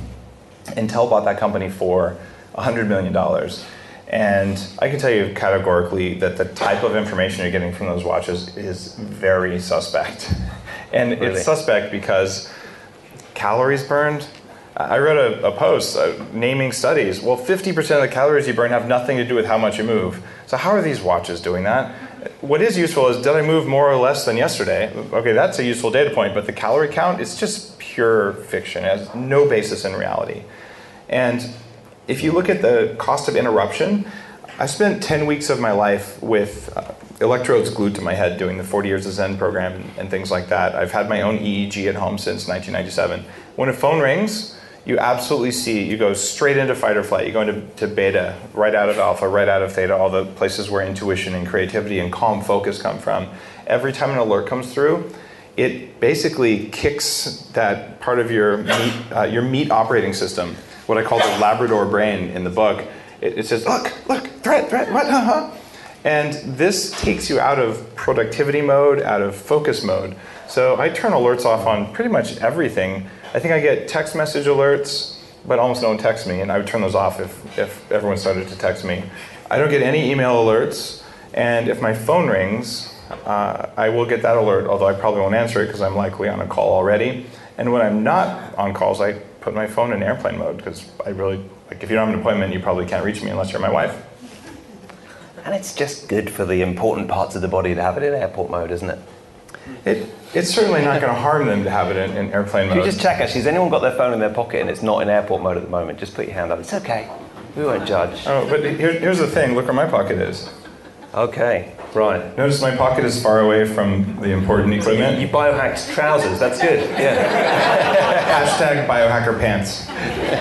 Intel bought that company for one hundred million dollars. And I can tell you categorically that the type of information you're getting from those watches is very suspect. And Really? It's suspect because calories burned. I wrote a, a post uh, naming studies. Well, fifty percent of the calories you burn have nothing to do with how much you move. So how are these watches doing that? What is useful is, did I move more or less than yesterday? Okay, that's a useful data point, but the calorie count is just pure fiction. It has no basis in reality. And if you look at the cost of interruption, I spent ten weeks of my life with uh, electrodes glued to my head doing the forty Years of Zen program and, and things like that. I've had my own E E G at home since nineteen ninety-seven. When a phone rings, you absolutely see, you go straight into fight or flight, you go into to beta, right out of alpha, right out of theta, all the places where intuition and creativity and calm focus come from. Every time an alert comes through, it basically kicks that part of your meat, uh, your meat operating system, what I call the Labrador brain in the book. It, it says, look, look, threat, threat, what, uh-huh. And this takes you out of productivity mode, out of focus mode. So I turn alerts off on pretty much everything. I think I get text message alerts, but almost no one texts me, and I would turn those off if, if everyone started to text me. I don't get any email alerts, and if my phone rings, uh, I will get that alert, although I probably won't answer it because I'm likely on a call already. And when I'm not on calls, I put my phone in airplane mode because I really, like if you don't have an appointment, you probably can't reach me unless you're my wife. And it's just good for the important parts of the body to have it in airport mode, isn't it? It, it's certainly not going to harm them to have it in, in airplane mode. Can you just check, actually, has anyone got their phone in their pocket and it's not in airport mode at the moment? Just put your hand up. It's okay. We won't judge. Oh, but here, here's the thing. Look where my pocket is. Okay, right. Notice my pocket is far away from the important equipment. You biohacked trousers. That's good. Yeah. Hashtag biohacker pants.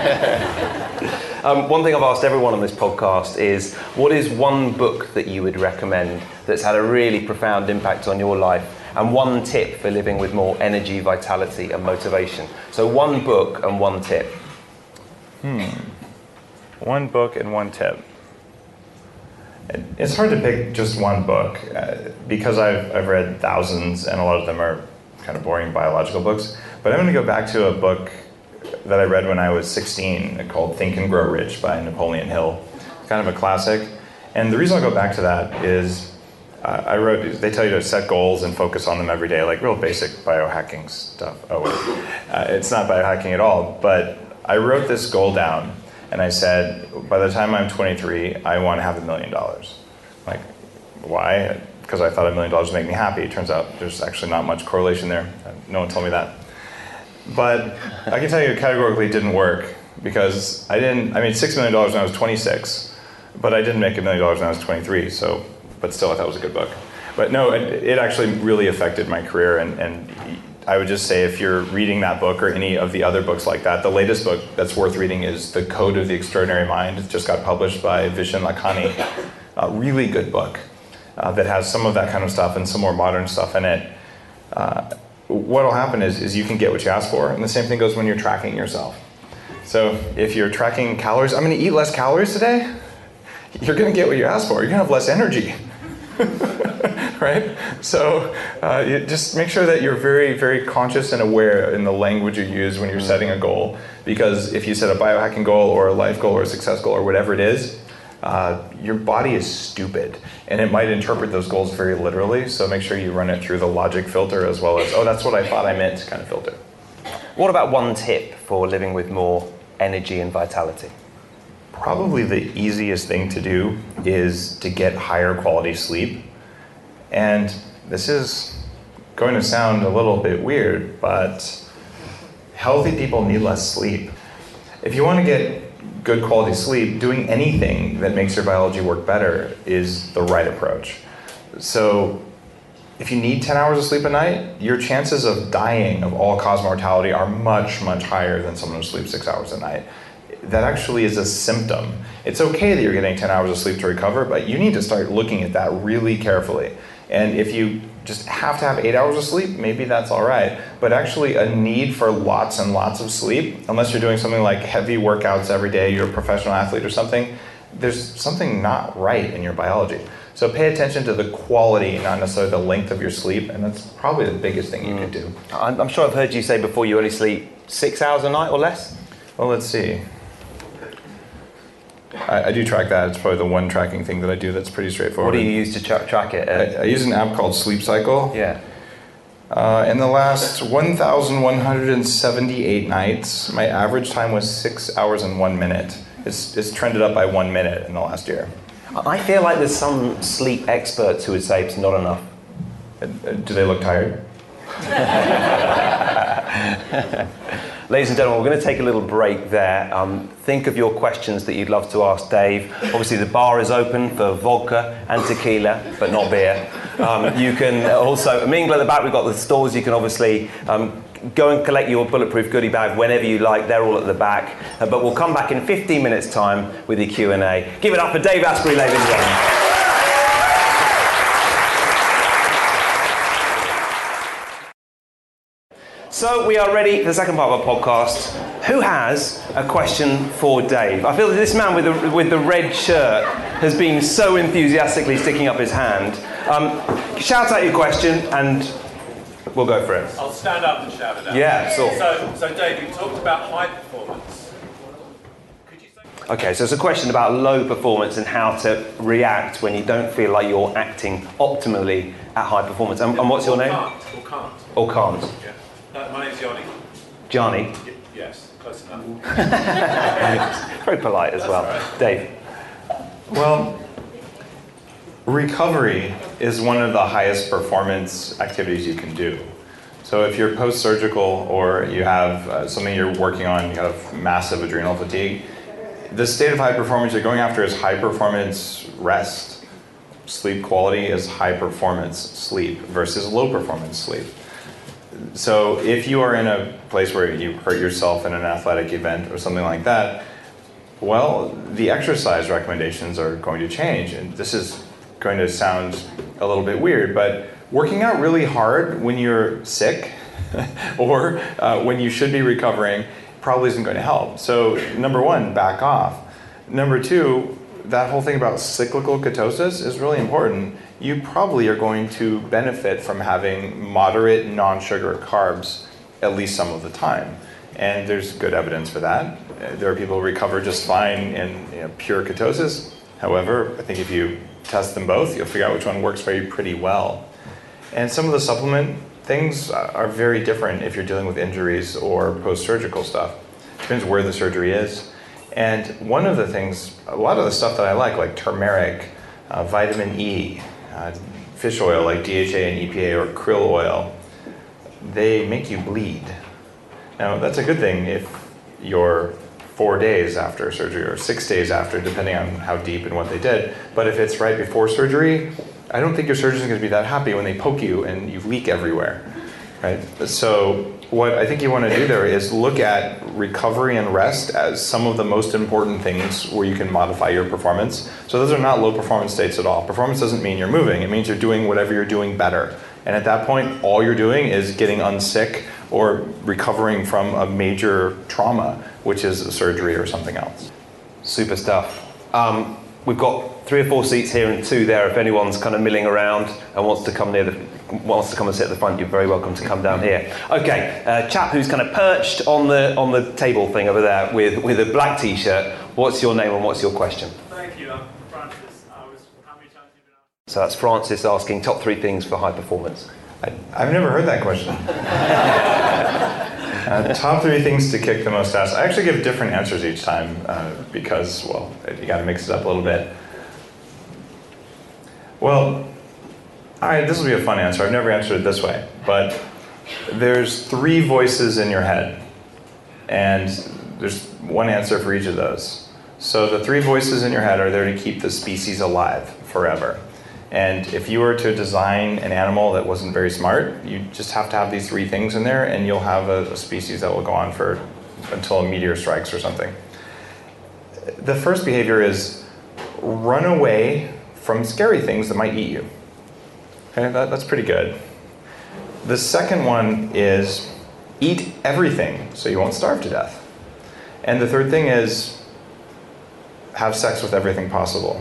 Um, one thing I've asked everyone on this podcast is, what is one book that you would recommend that's had a really profound impact on your life, and one tip for living with more energy, vitality, and motivation? So one book and one tip. Hmm. One book and one tip. It's hard to pick just one book uh, because I've, I've read thousands, and a lot of them are kind of boring biological books. But I'm going to go back to a book that I read when I was sixteen called Think and Grow Rich by Napoleon Hill. It's kind of a classic. And the reason I go back to that is uh, I wrote, they tell you to set goals and focus on them every day, like real basic biohacking stuff. Oh, wait. Uh, it's not biohacking at all. But I wrote this goal down. And I said, by the time I'm twenty-three, I want to have a million dollars. Like, why? Because I thought a million dollars would make me happy. It turns out there's actually not much correlation there. No one told me that. But I can tell you categorically it didn't work because I didn't, I made six million dollars when I was twenty-six, but I didn't make a million dollars when I was twenty-three, so, but still I thought it was a good book. But no, it, it actually really affected my career, and, and I would just say if you're reading that book or any of the other books like that, the latest book that's worth reading is The Code of the Extraordinary Mind. It just got published by Vishen Lakhani. A really good book uh, that has some of that kind of stuff and some more modern stuff in it. Uh, what'll happen is, is you can get what you ask for, and the same thing goes when you're tracking yourself. So if you're tracking calories, I'm going to eat less calories today, you're going to get what you ask for. You're going to have less energy. Right? So uh, you just make sure that you're very, very conscious and aware in the language you use when you're setting a goal. Because if you set a biohacking goal or a life goal or a success goal or whatever it is, uh, your body is stupid. And it might interpret those goals very literally. So make sure you run it through the logic filter as well as, oh, that's what I thought I meant kind of filter. What about one tip for living with more energy and vitality? Probably the easiest thing to do is to get higher quality sleep. And this is going to sound a little bit weird, but healthy people need less sleep. If you want to get good quality sleep, doing anything that makes your biology work better is the right approach. So if you need ten hours of sleep a night, your chances of dying of all-cause mortality are much, much higher than someone who sleeps six hours a night. That actually is a symptom. It's okay that you're getting ten hours of sleep to recover, but you need to start looking at that really carefully. And if you just have to have eight hours of sleep, maybe that's all right. But actually a need for lots and lots of sleep, unless you're doing something like heavy workouts every day, you're a professional athlete or something, there's something not right in your biology. So pay attention to the quality, not necessarily the length of your sleep, and that's probably the biggest thing you mm. could do. I'm, I'm sure I've heard you say before you only sleep six hours a night or less? Well, let's see. I, I do track that. It's probably the one tracking thing that I do that's pretty straightforward. What do you use to tra- track it? Uh, I, I use an app called Sleep Cycle. Yeah. Uh, in the last one thousand one hundred seventy-eight nights, my average time was six hours and one minute. It's, it's trended up by one minute in the last year. I feel like there's some sleep experts who would say it's not enough. Uh, do they look tired? Ladies and gentlemen, we're going to take a little break there. Um, think of your questions that you'd love to ask Dave. Obviously, the bar is open for vodka and tequila, but not beer. Um, you can also mingle at the back. We've got the stores. You can obviously um, go and collect your Bulletproof goodie bag whenever you like. They're all at the back. Uh, but we'll come back in fifteen minutes' time with the Q and A. Give it up for Dave Asprey, ladies and gentlemen. So we are ready for the second part of our podcast. Who has a question for Dave? I feel that this man with the, with the red shirt has been so enthusiastically sticking up his hand. Um, shout out your question and we'll go for it. I'll stand up and shout it out. Yeah, sure. So, so Dave, you talked about high performance. Could you say... Okay, so it's a question about low performance and how to react when you don't feel like you're acting optimally at high performance. And, and what's your or name? Can't, or can't. Or can't. Yeah. No, my name's Johnny. Johnny. Y- yes, close enough. Very polite as That's well. right. Dave. Well, recovery is one of the highest performance activities you can do. So if you're post-surgical or you have uh, something you're working on, you have massive adrenal fatigue, the state of high performance you're going after is high performance rest. Sleep quality is high performance sleep versus low performance sleep. So if you are in a place where you hurt yourself in an athletic event or something like that, well, the exercise recommendations are going to change. And this is going to sound a little bit weird, but working out really hard when you're sick or uh, when you should be recovering probably isn't going to help. So number one, back off. Number two, that whole thing about cyclical ketosis is really important. You probably are going to benefit from having moderate non-sugar carbs at least some of the time. And there's good evidence for that. There are people who recover just fine in you know, pure ketosis. However, I think if you test them both, you'll figure out which one works for you pretty well. And some of the supplement things are very different if you're dealing with injuries or post-surgical stuff. Depends where the surgery is. And one of the things, a lot of the stuff that I like, like turmeric, uh, vitamin E, uh, fish oil like D H A and E P A or krill oil, they make you bleed. Now that's a good thing if you're four days after surgery or six days after, depending on how deep and what they did. But if it's right before surgery, I don't think your surgeon's going to be that happy when they poke you and you leak everywhere, right? So what I think you want to do there is look at recovery and rest as some of the most important things where you can modify your performance. So those are not low performance states at all. Performance doesn't mean you're moving. It means you're doing whatever you're doing better. And at that point, all you're doing is getting unsick or recovering from a major trauma, which is a surgery or something else. Super stuff. Um, we've got three or four seats here and two there. If anyone's kind of milling around and wants to come near the, wants to come and sit at the front, you're very welcome to come down here. Okay, uh, chap who's kind of perched on the on the table thing over there with with a black t-shirt. What's your name and what's your question? Thank you, I'm Francis. I was, how many times have you been asked? So that's Francis asking top three things for high performance. I, I've never heard that question. uh, top three things to kick the most ass. I actually give different answers each time uh, because, well, you got to mix it up a little bit. Well, all right, this will be a fun answer. I've never answered it this way, but there's three voices in your head, and there's one answer for each of those. So the three voices in your head are there to keep the species alive forever. And if you were to design an animal that wasn't very smart, you just have to have these three things in there, and you'll have a, a species that will go on for until a meteor strikes or something. The first behavior is run away from scary things that might eat you. Okay, that, that's pretty good. The second one is eat everything so you won't starve to death. And the third thing is have sex with everything possible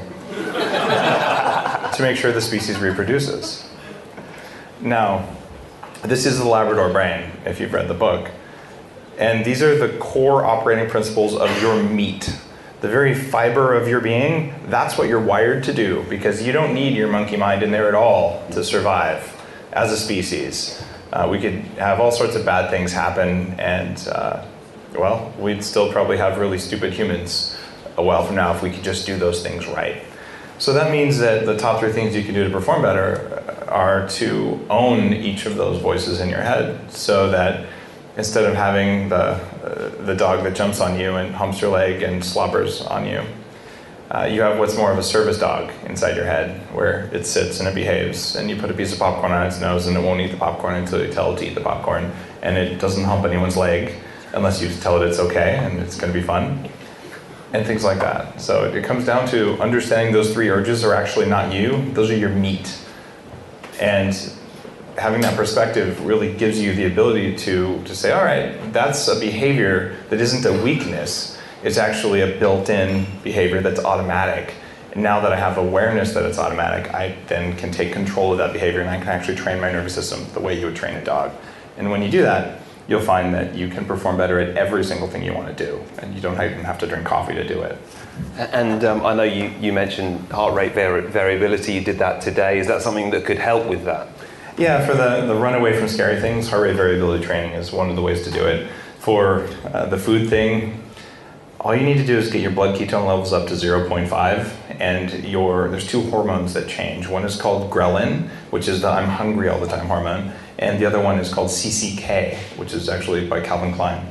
to make sure the species reproduces. Now, this is the Labrador brain, if you've read the book. And these are the core operating principles of your meat. The very fiber of your being, that's what you're wired to do, because you don't need your monkey mind in there at all to survive as a species. Uh, we could have all sorts of bad things happen, and uh, well, we'd still probably have really stupid humans a while from now if we could just do those things right. So that means that the top three things you can do to perform better are to own each of those voices in your head, so that instead of having the, uh, the dog that jumps on you and humps your leg and slobbers on you. Uh, you have what's more of a service dog inside your head, where it sits and it behaves, and you put a piece of popcorn on its nose and it won't eat the popcorn until you tell it to eat the popcorn, and it doesn't hump anyone's leg unless you tell it it's okay and it's going to be fun, and things like that. So it comes down to understanding those three urges are actually not you, those are your meat. And having that perspective really gives you the ability to, to say, all right, that's a behavior that isn't a weakness. It's actually a built-in behavior that's automatic. And now that I have awareness that it's automatic, I then can take control of that behavior, and I can actually train my nervous system the way you would train a dog. And when you do that, you'll find that you can perform better at every single thing you want to do, and you don't even have to drink coffee to do it. And um, I know you, you mentioned heart rate vari- variability. You did that today. Is that something that could help with that? Yeah, for the, the run away from scary things, heart rate variability training is one of the ways to do it. For uh, the food thing, all you need to do is get your blood ketone levels up to zero point five, and your there's two hormones that change. One is called ghrelin, which is the I'm hungry all the time hormone, and the other one is called C C K, which is actually by Calvin Klein.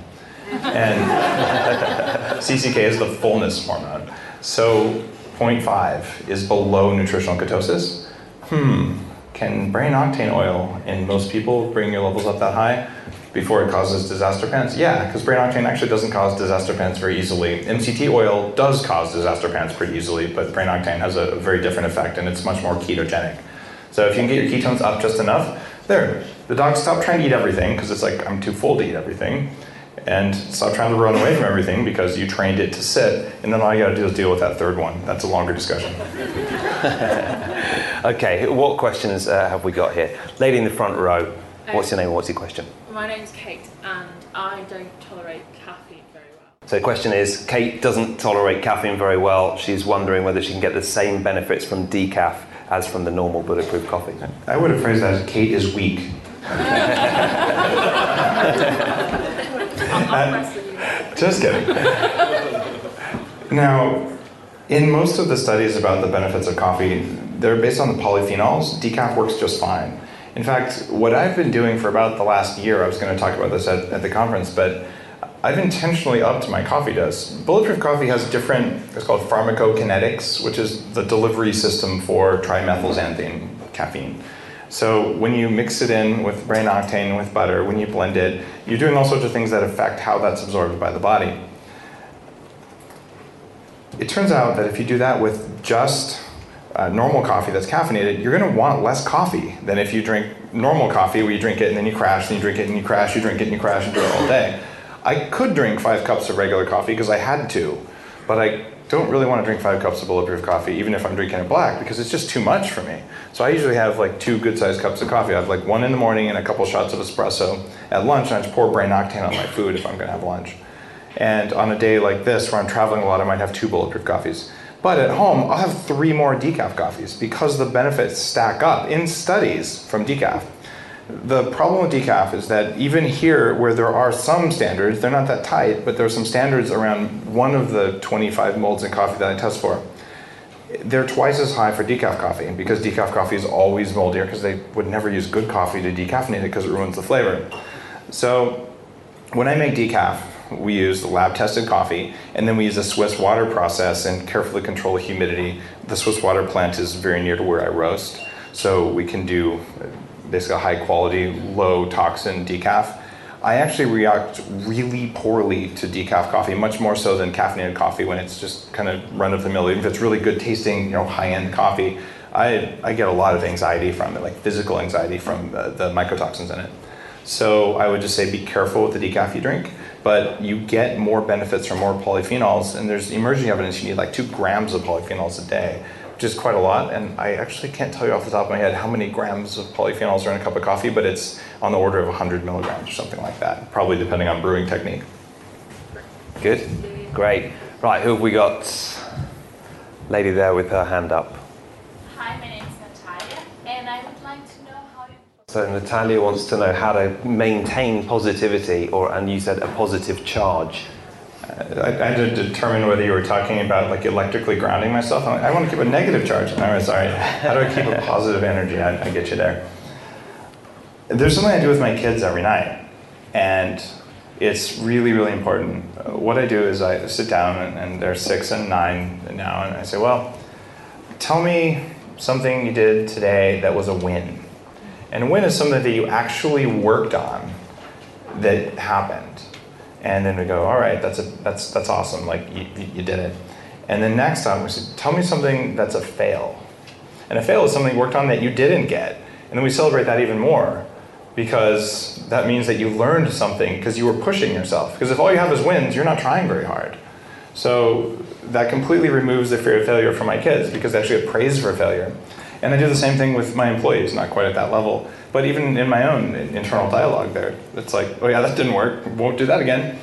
And C C K is the fullness hormone. So zero point five is below nutritional ketosis. Hmm, can brain octane oil in most people bring your levels up that high before it causes disaster pants? Yeah, because brain octane actually doesn't cause disaster pants very easily. M C T oil does cause disaster pants pretty easily, but brain octane has a very different effect, and it's much more ketogenic. So if you can get your ketones up just enough, there, the dog stopped trying to eat everything because it's like, I'm too full to eat everything, and stop trying to run away from everything because you trained it to sit, and then all you gotta do is deal with that third one. That's a longer discussion. Okay, what questions uh, have we got here? Lady in the front row, what's your name and what's your question? My name's Kate, and I don't tolerate caffeine very well. So the question is, Kate doesn't tolerate caffeine very well. She's wondering whether she can get the same benefits from decaf as from the normal Bulletproof coffee. I would have phrased that as Kate is weak. uh, just kidding. Now, in most of the studies about the benefits of coffee, they're based on the polyphenols. Decaf works just fine. In fact, what I've been doing for about the last year, I was going to talk about this at, at the conference, but I've intentionally upped my coffee dose. Bulletproof coffee has different, it's called pharmacokinetics, which is the delivery system for trimethylxanthine caffeine. So when you mix it in with brain octane, with butter, when you blend it, you're doing all sorts of things that affect how that's absorbed by the body. It turns out that if you do that with just uh, normal coffee that's caffeinated, you're going to want less coffee than if you drink normal coffee where you drink it and then you crash, and you drink it and you crash, you drink it and you crash and do it all day. I could drink five cups of regular coffee because I had to, but I don't really want to drink five cups of Bulletproof coffee even if I'm drinking it black because it's just too much for me. So I usually have like two good-sized cups of coffee. I have like one in the morning and a couple shots of espresso at lunch, and I just pour brain octane on my food if I'm going to have lunch. And on a day like this where I'm traveling a lot, I might have two Bulletproof coffees. But at home, I'll have three more decaf coffees because the benefits stack up in studies from decaf. The problem with decaf is that even here where there are some standards, they're not that tight, but there are some standards around one of the twenty-five molds in coffee that I test for. They're twice as high for decaf coffee, because decaf coffee is always moldier because they would never use good coffee to decaffeinate it because it ruins the flavor. So when I make decaf, we use the lab-tested coffee, and then we use a Swiss water process and carefully control the humidity. The Swiss water plant is very near to where I roast, so we can do basically a high-quality, low-toxin decaf. I actually react really poorly to decaf coffee, much more so than caffeinated coffee when it's just kind of run-of-the-mill. Even if it's really good-tasting, you know, high-end coffee, I, I get a lot of anxiety from it, like physical anxiety from the, the mycotoxins in it. So I would just say be careful with the decaf you drink, but you get more benefits from more polyphenols, and there's emerging evidence you need like two grams of polyphenols a day, which is quite a lot, and I actually can't tell you off the top of my head how many grams of polyphenols are in a cup of coffee, but it's on the order of one hundred milligrams or something like that, probably depending on brewing technique. Good, great. Right, who have we got? Lady there with her hand up. Hi, my name is Natalia, and I would like to know how you... So Natalia wants to know how to maintain positivity, or, and you said a positive charge. I, I had to determine whether you were talking about like electrically grounding myself. I want to keep a negative charge. No, sorry. How do I keep a positive energy? I, I get you there. There's something I do with my kids every night. And it's really, really important. Uh, what I do is I sit down, and, and they're six and nine now, and I say, well, tell me something you did today that was a win. And a win is something that you actually worked on that happened. And then we go, all right, that's a, that's that's awesome, like you, you did it. And then next time we say, tell me something that's a fail. And a fail is something you worked on that you didn't get. And then we celebrate that even more, because that means that you learned something because you were pushing yourself. Because if all you have is wins, you're not trying very hard. So that completely removes the fear of failure from my kids, because they actually get praised for failure. And I do the same thing with my employees, not quite at that level, but even in my own internal dialogue there. It's like, oh yeah, that didn't work, won't do that again.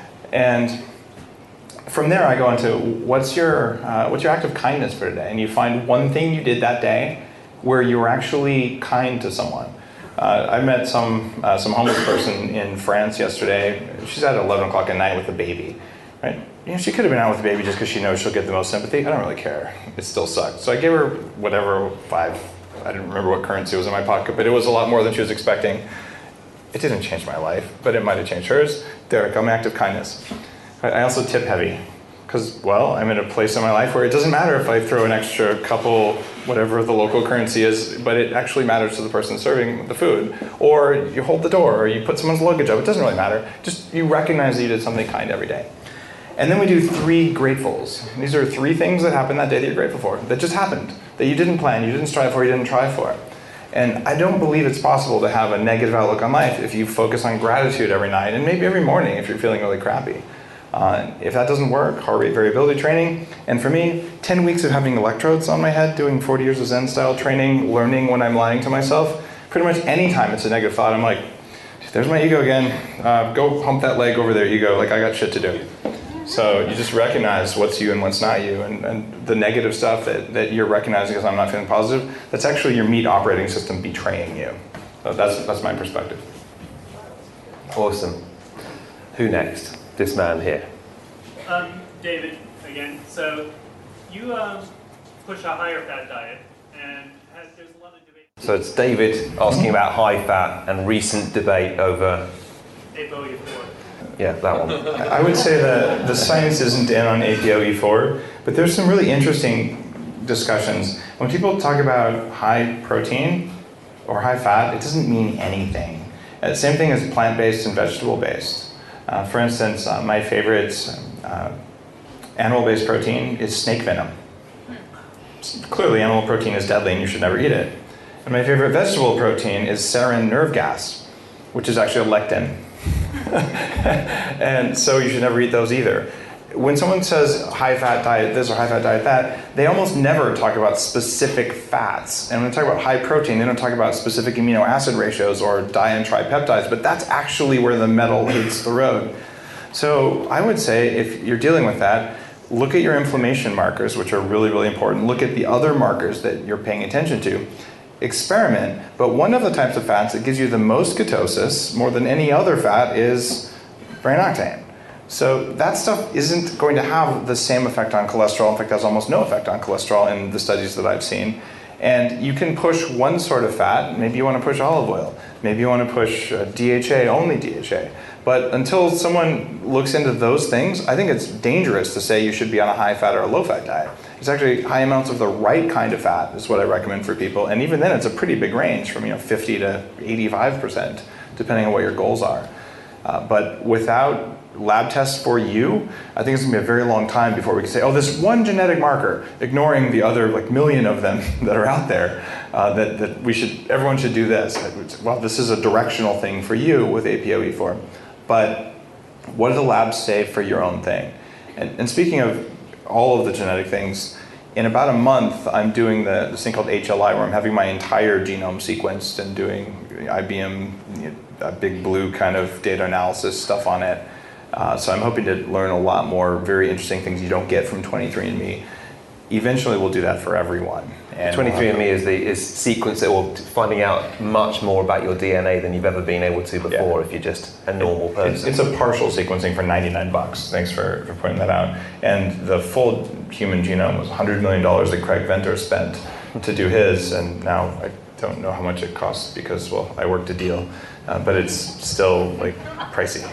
And from there I go into, what's your, uh, what's your act of kindness for today? And you find one thing you did that day where you were actually kind to someone. Uh, I met some, uh, some homeless person in France yesterday. She's at eleven o'clock at night with a baby, right? You know, she could have been out with the baby just because she knows she'll get the most sympathy. I don't really care. It still sucks. So I gave her whatever, five, I didn't remember what currency was in my pocket, but it was a lot more than she was expecting. It didn't change my life, but it might have changed hers. Derek, I'm an act of kindness. I also tip heavy, because, well, I'm in a place in my life where it doesn't matter if I throw an extra couple, whatever the local currency is, but it actually matters to the person serving the food. Or you hold the door, or you put someone's luggage up. It doesn't really matter. Just you recognize that you did something kind every day. And then we do three gratefuls. These are three things that happened that day that you're grateful for, that just happened, that you didn't plan, you didn't strive for, you didn't try for. And I don't believe it's possible to have a negative outlook on life if you focus on gratitude every night, and maybe every morning if you're feeling really crappy. Uh, if that doesn't work, heart rate variability training. And for me, ten weeks of having electrodes on my head, doing forty years of Zen style training, learning when I'm lying to myself, pretty much any time it's a negative thought, I'm like, there's my ego again. Uh, go hump that leg over there, ego. Like, I got shit to do. So you just recognize what's you and what's not you. And, and the negative stuff that, that you're recognizing as I'm not feeling positive, that's actually your meat operating system betraying you. So that's, that's my perspective. Awesome. Who next? This man here. Um, David, again. So you um, push a higher fat diet, and has, there's a lot of debate. So it's David asking about high fat and recent debate over A P O E four. Yeah, that one. I would say that the science isn't in on A P O E four, but there's some really interesting discussions. When people talk about high protein or high fat, it doesn't mean anything. Uh, same thing as plant-based and vegetable-based. Uh, for instance, uh, my favorite uh, animal-based protein is snake venom. Clearly, animal protein is deadly and you should never eat it. And my favorite vegetable protein is sarin nerve gas, which is actually a lectin. And so you should never eat those either. When someone says high-fat diet this or high-fat diet that, they almost never talk about specific fats. And when they talk about high protein, they don't talk about specific amino acid ratios or di and tripeptides, but that's actually where the metal hits the road. So I would say if you're dealing with that, look at your inflammation markers, which are really, really important. Look at the other markers that you're paying attention to. Experiment, but one of the types of fats that gives you the most ketosis, more than any other fat, is brain octane. So that stuff isn't going to have the same effect on cholesterol. In fact, has almost no effect on cholesterol in the studies that I've seen. And you can push one sort of fat. Maybe you want to push olive oil. Maybe you want to push uh, D H A, only D H A. But until someone looks into those things, I think it's dangerous to say you should be on a high-fat or a low-fat diet. It's actually high amounts of the right kind of fat is what I recommend for people. And even then, it's a pretty big range from you know fifty to eighty-five percent, depending on what your goals are. Uh, but without lab tests for you, I think it's going to be a very long time before we can say, oh, this one genetic marker, ignoring the other like million of them that are out there, uh, that, that we should, everyone should do this. Well, this is a directional thing for you with A P O E four. But what do the labs say for your own thing? And, and speaking of all of the genetic things, in about a month, I'm doing the, this thing called H L I, where I'm having my entire genome sequenced and doing I B M, you know, a big blue kind of data analysis stuff on it. Uh, so I'm hoping to learn a lot more very interesting things you don't get from twenty-three and me. Eventually, we'll do that for everyone. And twenty-three and me is the is sequence that will finding out much more about your D N A than you've ever been able to before yeah. if you're just a normal person. It's, it's a partial sequencing for ninety-nine bucks. Thanks for, for pointing that out. And the full human genome was one hundred million dollars that Craig Venter spent to do his, and now I don't know how much it costs because, well, I worked a deal. Uh, but it's still like pricey.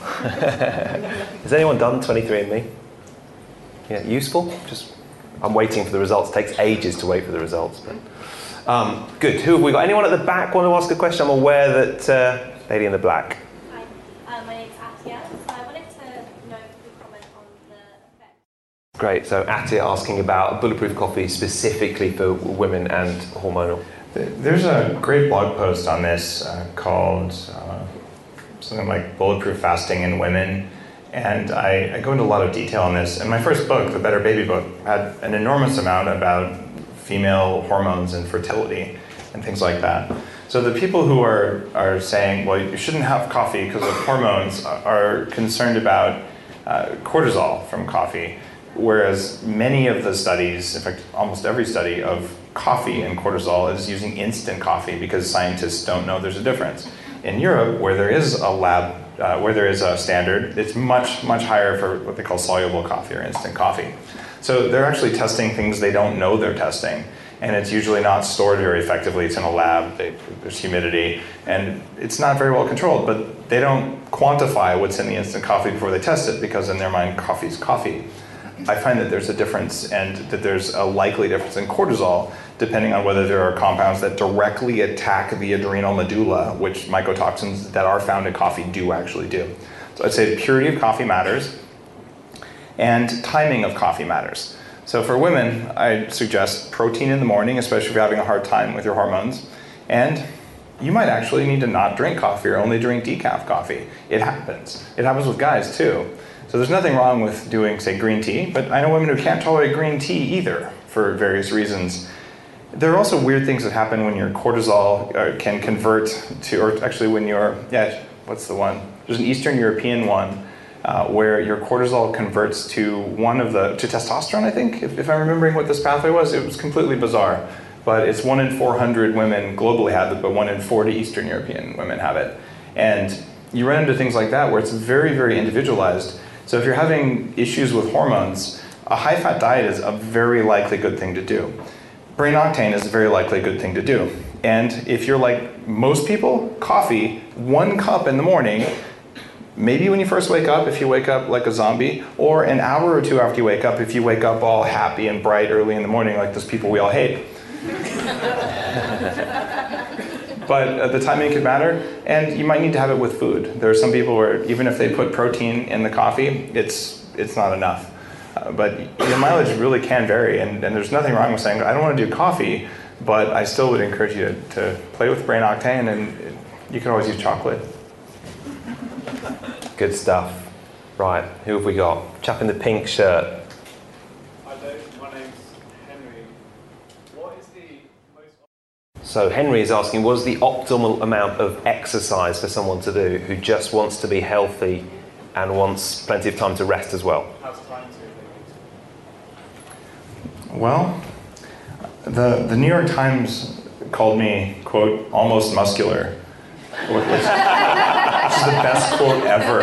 Has anyone done twenty-three and me? Yeah, useful? Just, I'm waiting for the results. It takes ages to wait for the results. But, um, good. Who have we got? Anyone at the back want to ask a question? I'm aware that uh, lady in the black. Hi, uh, my name's Atia. So I wanted to know if you could comment on the effect. Great. So Atia asking about bulletproof coffee specifically for women and hormonal. There's a great blog post on this uh, called uh, something like Bulletproof Fasting in Women. And I, I go into a lot of detail on this. And my first book, The Better Baby Book, had an enormous amount about female hormones and fertility and things like that. So the people who are, are saying, well, you shouldn't have coffee because of hormones are concerned about uh, cortisol from coffee. Whereas many of the studies, in fact, almost every study of coffee and cortisol is using instant coffee because scientists don't know there's a difference. In Europe, where there is a lab, uh, where there is a standard, it's much, much higher for what they call soluble coffee or instant coffee. So they're actually testing things they don't know they're testing. And it's usually not stored very effectively. It's in a lab, they, there's humidity, and it's not very well controlled, but they don't quantify what's in the instant coffee before they test it because in their mind, coffee's coffee. I find that there's a difference and that there's a likely difference in cortisol depending on whether there are compounds that directly attack the adrenal medulla, which mycotoxins that are found in coffee do actually do. So I'd say the purity of coffee matters and timing of coffee matters. So for women, I suggest protein in the morning, especially if you're having a hard time with your hormones. And you might actually need to not drink coffee or only drink decaf coffee. It happens. It happens with guys too. So there's nothing wrong with doing, say, green tea, but I know women who can't tolerate green tea either for various reasons. There are also weird things that happen when your cortisol uh, can convert to, or actually when your, yeah, what's the one? There's an Eastern European one uh, where your cortisol converts to one of the, to testosterone, I think, if, if I'm remembering what this pathway was. It was completely bizarre, but it's one in four hundred women globally have it, but one in forty Eastern European women have it. And you run into things like that where it's very, very individualized. So if you're having issues with hormones, a high-fat diet is a very likely good thing to do. Brain octane is a very likely good thing to do. And if you're like most people, coffee, one cup in the morning, maybe when you first wake up, if you wake up like a zombie, or an hour or two after you wake up, if you wake up all happy and bright early in the morning like those people we all hate. But uh, the timing could matter, and you might need to have it with food. There are some people where even if they put protein in the coffee, it's it's not enough. Uh, but your mileage really can vary, and, and there's nothing wrong with saying, I don't want to do coffee, but I still would encourage you to, to play with brain octane, and it, you can always use chocolate. Good stuff. Right, who have we got? Chap in the pink shirt. Hi there, my name's Henry. What is the most... So Henry is asking, what is the optimal amount of exercise for someone to do who just wants to be healthy and wants plenty of time to rest as well? How's time to Well, the, the New York Times called me, quote, almost muscular, which, which is the best quote ever.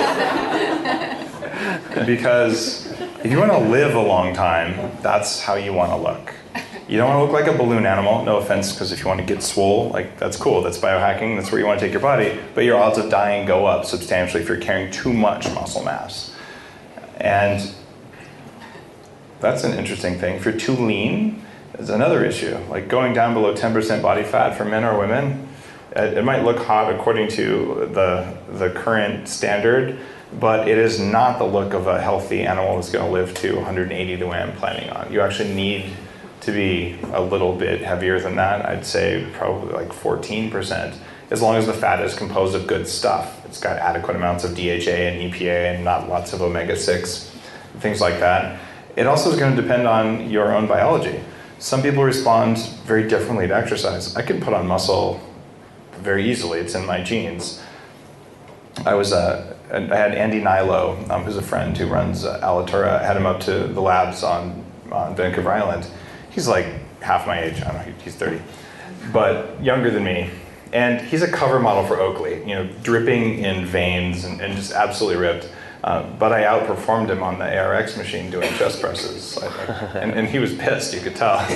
Because if you want to live a long time, that's how you want to look. You don't want to look like a balloon animal, no offense, because if you want to get swole, like that's cool, that's biohacking, that's where you want to take your body, but your odds of dying go up substantially if you're carrying too much muscle mass. And that's an interesting thing. If you're too lean, it's another issue. Like going down below ten percent body fat for men or women, it, it might look hot according to the, the current standard, but it is not the look of a healthy animal that's going to live to one hundred eighty the way I'm planning on. You actually need to be a little bit heavier than that. I'd say probably like fourteen percent, as long as the fat is composed of good stuff. It's got adequate amounts of D H A and E P A and not lots of omega six, things like that. It also is going to depend on your own biology. Some people respond very differently to exercise. I can put on muscle very easily. It's in my genes. I was uh, I had Andy Nilo, um, who's a friend who runs uh, Alitura. I had him up to the labs on, on Vancouver Island. He's like half my age. I don't know, he's thirty, but younger than me. And he's a cover model for Oakley, you know, dripping in veins and, and just absolutely ripped. Uh, but I outperformed him on the A R X machine doing chest presses. I, I, and, and he was pissed, you could tell.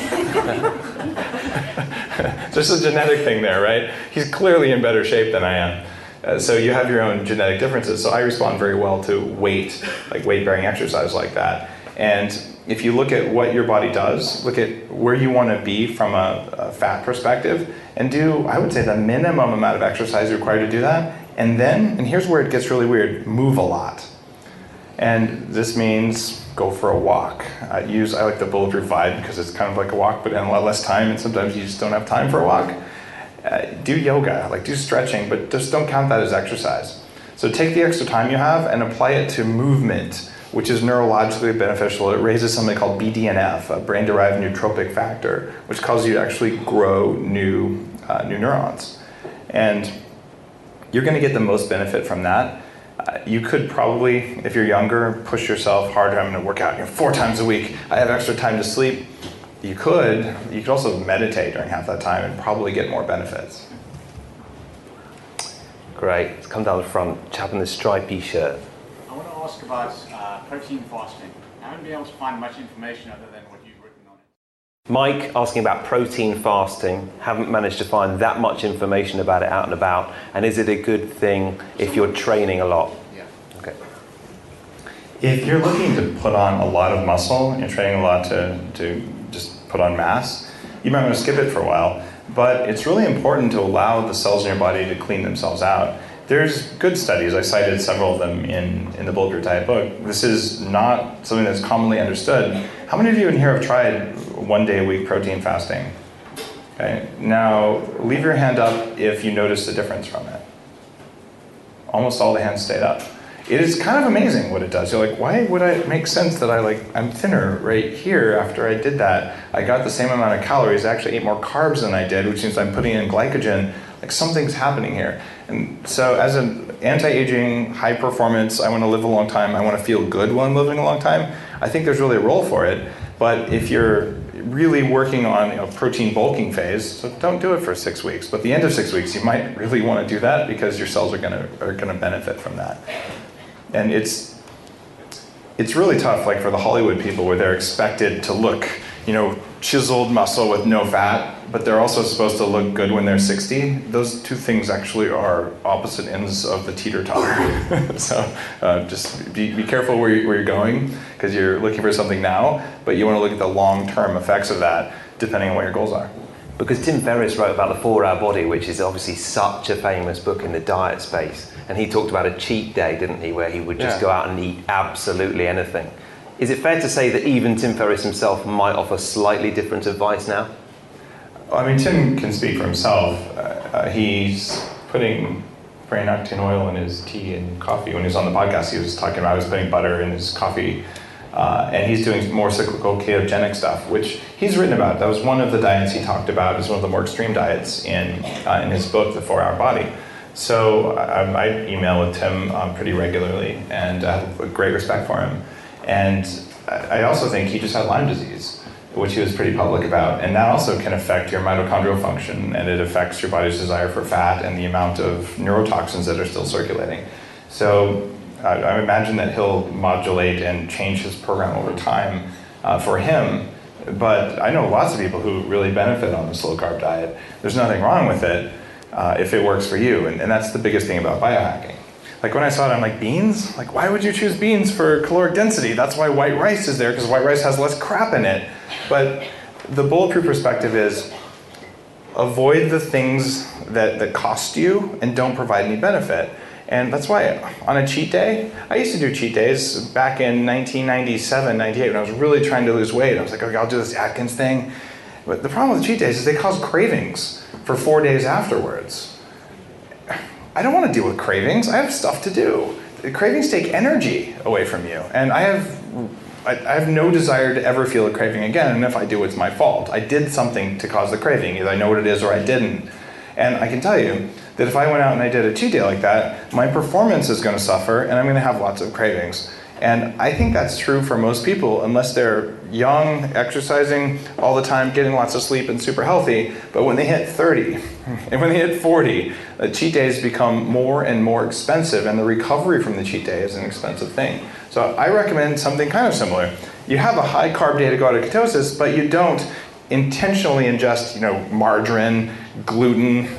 Just a genetic thing there, right? He's clearly in better shape than I am. Uh, so you have your own genetic differences. So I respond very well to weight, like weight-bearing exercise like that. And if you look at what your body does, look at where you want to be from a, a fat perspective, and do, I would say, the minimum amount of exercise required to do that. And then, and here's where it gets really weird, move a lot. And this means go for a walk. I use, I like the Bulletproof Vibe because it's kind of like a walk, but in a lot less time, and sometimes you just don't have time for a walk. Uh, do yoga, like do stretching, but just don't count that as exercise. So take the extra time you have and apply it to movement, which is neurologically beneficial. It raises something called B D N F, a brain-derived nootropic factor, which causes you to actually grow new, uh, new neurons. And you're gonna get the most benefit from that. Uh, you could probably, if you're younger, push yourself harder. I'm gonna work out you know, four times a week. I have extra time to sleep. You could. You could also meditate during half that time and probably get more benefits. Great. Let's come down the front. Chap in the stripy shirt. I want to ask about uh, protein fasting. I haven't been able to find much information other than what you've written on it. Mike asking about protein fasting. Haven't managed to find that much information about it out and about. And is it a good thing if you're training a lot? Yeah. Okay. If you're looking to put on a lot of muscle and you're training a lot to, to just put on mass, you might want to skip it for a while. But it's really important to allow the cells in your body to clean themselves out. There's good studies. I cited several of them in, in the Bulletproof Diet book. This is not something that's commonly understood. How many of you in here have tried one day a week protein fasting? Okay. Now, leave your hand up if you notice a difference from it. Almost all the hands stayed up. It is kind of amazing what it does. You're like, why would it make sense that I like, I'm thinner right here after I did that? I got the same amount of calories, I actually ate more carbs than I did, which means I'm putting in glycogen. Like something's happening here. And so as an anti-aging, high performance, I want to live a long time, I want to feel good while I'm living a long time, I think there's really a role for it. But if you're really working on a protein bulking phase, so don't do it for six weeks. But at the end of six weeks, you might really want to do that because your cells are gonna, are gonna benefit from that. And it's it's really tough, like for the Hollywood people, where they're expected to look, you know, chiseled muscle with no fat, but they're also supposed to look good when they're sixty. Those two things actually are opposite ends of the teeter-totter. So uh, just be, be careful where, you, where you're going, because you're looking for something now, but you want to look at the long-term effects of that, depending on what your goals are. Because Tim Ferriss wrote about the four-hour body, which is obviously such a famous book in the diet space. And he talked about a cheat day, didn't he, where he would just yeah. go out and eat absolutely anything. Is it fair to say that even Tim Ferriss himself might offer slightly different advice now? I mean, Tim can speak for himself. Uh, uh, he's putting brain octane oil in his tea and coffee. When he was on the podcast, he was talking about he was putting butter in his coffee. Uh, and he's doing more cyclical ketogenic stuff, which he's written about. That was one of the diets he talked about as one of the more extreme diets in, uh, in his book, The four-Hour Body. So I, I email with Tim um, pretty regularly, and I have a great respect for him. And I also think he just had Lyme disease, which he was pretty public about. And that also can affect your mitochondrial function, and it affects your body's desire for fat and the amount of neurotoxins that are still circulating. So I, I imagine that he'll modulate and change his program over time uh, for him. But I know lots of people who really benefit on this low-carb diet. There's nothing wrong with it uh, if it works for you. And, and that's the biggest thing about biohacking. Like when I saw it, I'm like, beans? Like, why would you choose beans for caloric density? That's why white rice is there, because white rice has less crap in it. But the bulletproof perspective is avoid the things that, that cost you and don't provide any benefit. And that's why on a cheat day, I used to do cheat days back in nineteen ninety-seven, ninety-eight, when I was really trying to lose weight. I was like, okay, I'll do this Atkins thing. But the problem with cheat days is they cause cravings for four days afterwards. I don't want to deal with cravings. I have stuff to do. The cravings take energy away from you. And I have I, I have no desire to ever feel a craving again. And if I do, it's my fault. I did something to cause the craving. Either I know what it is or I didn't. And I can tell you that if I went out and I did a cheat day like that, my performance is going to suffer and I'm going to have lots of cravings. And I think that's true for most people, unless they're young, exercising all the time, getting lots of sleep and super healthy. But when they hit thirty and when they hit forty, the cheat days become more and more expensive, and the recovery from the cheat day is an expensive thing. So I recommend something kind of similar. You have a high carb day to go out of ketosis, but you don't intentionally ingest, you know, margarine, gluten,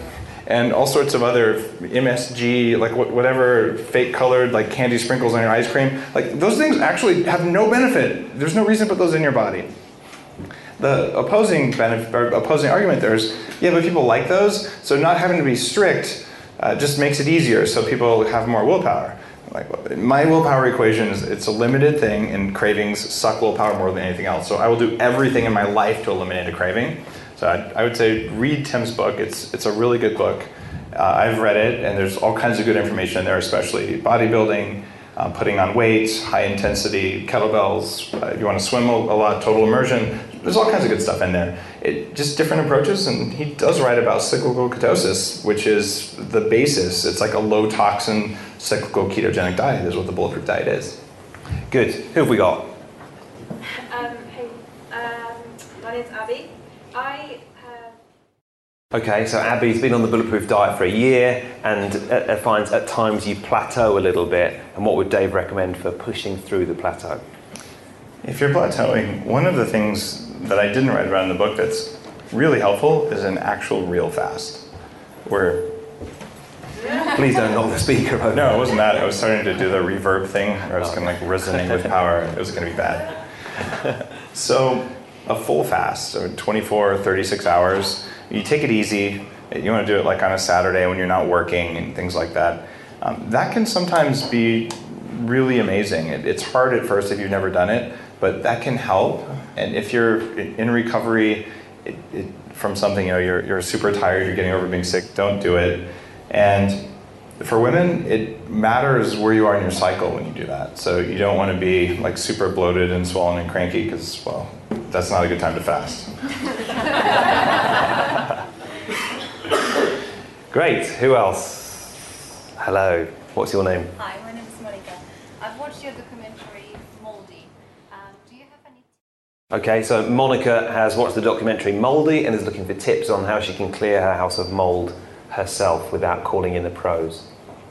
and all sorts of other M S G, like wh- whatever fake colored like candy sprinkles on your ice cream. Like those things actually have no benefit. There's no reason to put those in your body. The opposing benefit, or opposing argument there is, yeah, but people like those, so not having to be strict uh, just makes it easier, so people have more willpower. Like my willpower equation is it's a limited thing, and cravings suck willpower more than anything else. So I will do everything in my life to eliminate a craving. So I, I would say read Tim's book. It's it's a really good book. Uh, I've read it, and there's all kinds of good information in there, especially bodybuilding, uh, putting on weight, high intensity, kettlebells. Uh, if you want to swim a, a lot, total immersion. There's all kinds of good stuff in there. It just different approaches, and he does write about cyclical ketosis, which is the basis. It's like a low toxin cyclical ketogenic diet is what the Bulletproof diet is. Good. Who have we got? Um, hey, um, my name's Abby. I have... Okay, so Abby's been on the Bulletproof diet for a year and uh, finds at times you plateau a little bit. And what would Dave recommend for pushing through the plateau? If you're plateauing, one of the things that I didn't write about in the book that's really helpful is an actual real fast. Where Please don't knock the speaker over. No, it wasn't that. I was starting to do the reverb thing where I was going to like resonate with power. It was going to be bad. So a full fast, so twenty-four or thirty-six hours, you take it easy. You want to do it like on a Saturday when you're not working and things like that. Um, that can sometimes be really amazing. It, it's hard at first if you've never done it, but that can help. And if you're in recovery it, it, from something, you know, you're, you're super tired, you're getting over being sick, don't do it. And for women, it matters where you are in your cycle when you do that. So you don't want to be like super bloated and swollen and cranky because, well, that's not a good time to fast. Great. Who else? Hello. What's your name? Hi, my name is Monica. I've watched your documentary, Moldy. Um, do you have any... Okay, so Monica has watched the documentary Moldy and is looking for tips on how she can clear her house of mold herself without calling in the pros.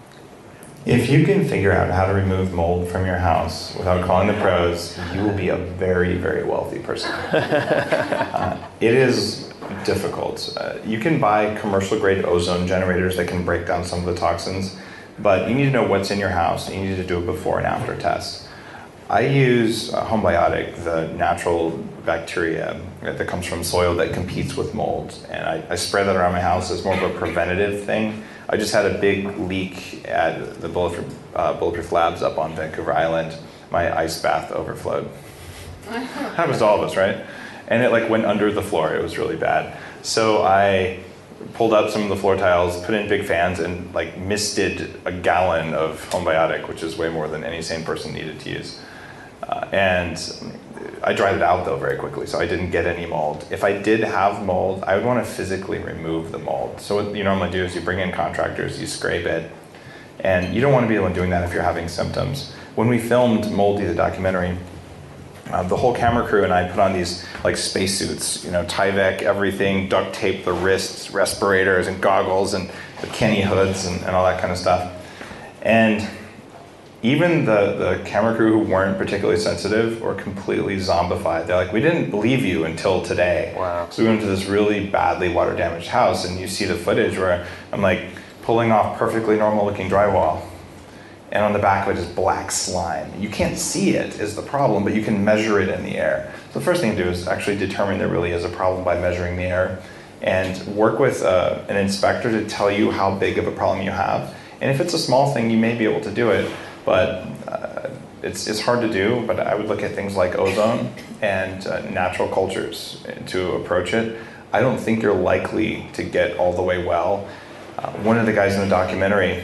If you can figure out how to remove mold from your house without calling the pros, you will be a very, very wealthy person. uh, it is difficult. Uh, you can buy commercial grade ozone generators that can break down some of the toxins, but you need to know what's in your house. You need to do a before and after test. I use uh, Homebiotic, the natural bacteria that comes from soil that competes with mold, and I, I spray that around my house as more of a preventative thing. I just had a big leak at the Bulletproof, uh, Bulletproof Labs up on Vancouver Island. My ice bath overflowed. Happens to all of us, right? And it like went under the floor. It was really bad. So I pulled up some of the floor tiles, put in big fans, and like misted a gallon of Homebiotic, which is way more than any sane person needed to use. Uh, and I dried it out though very quickly, so I didn't get any mold. If I did have mold, I would want to physically remove the mold. So what you normally do is you bring in contractors, you scrape it, and you don't want to be the one doing that if you're having symptoms. When we filmed Moldy, the documentary, uh, the whole camera crew and I put on these like spacesuits, you know, Tyvek, everything, duct tape the wrists, respirators and goggles and the Kenny hoods and, and all that kind of stuff. And even the, the camera crew who weren't particularly sensitive were completely zombified. They're like, we didn't believe you until today. Wow. So we went to this really badly water damaged house, and you see the footage where I'm like pulling off perfectly normal looking drywall, and on the back of it is black slime. You can't see it is the problem, but you can measure it in the air. So the first thing to do is actually determine there really is a problem by measuring the air, and work with uh, an inspector to tell you how big of a problem you have. And if it's a small thing, you may be able to do it. But uh, it's, it's hard to do, but I would look at things like ozone and uh, natural cultures to approach it. I don't think you're likely to get all the way well. Uh, one of the guys in the documentary,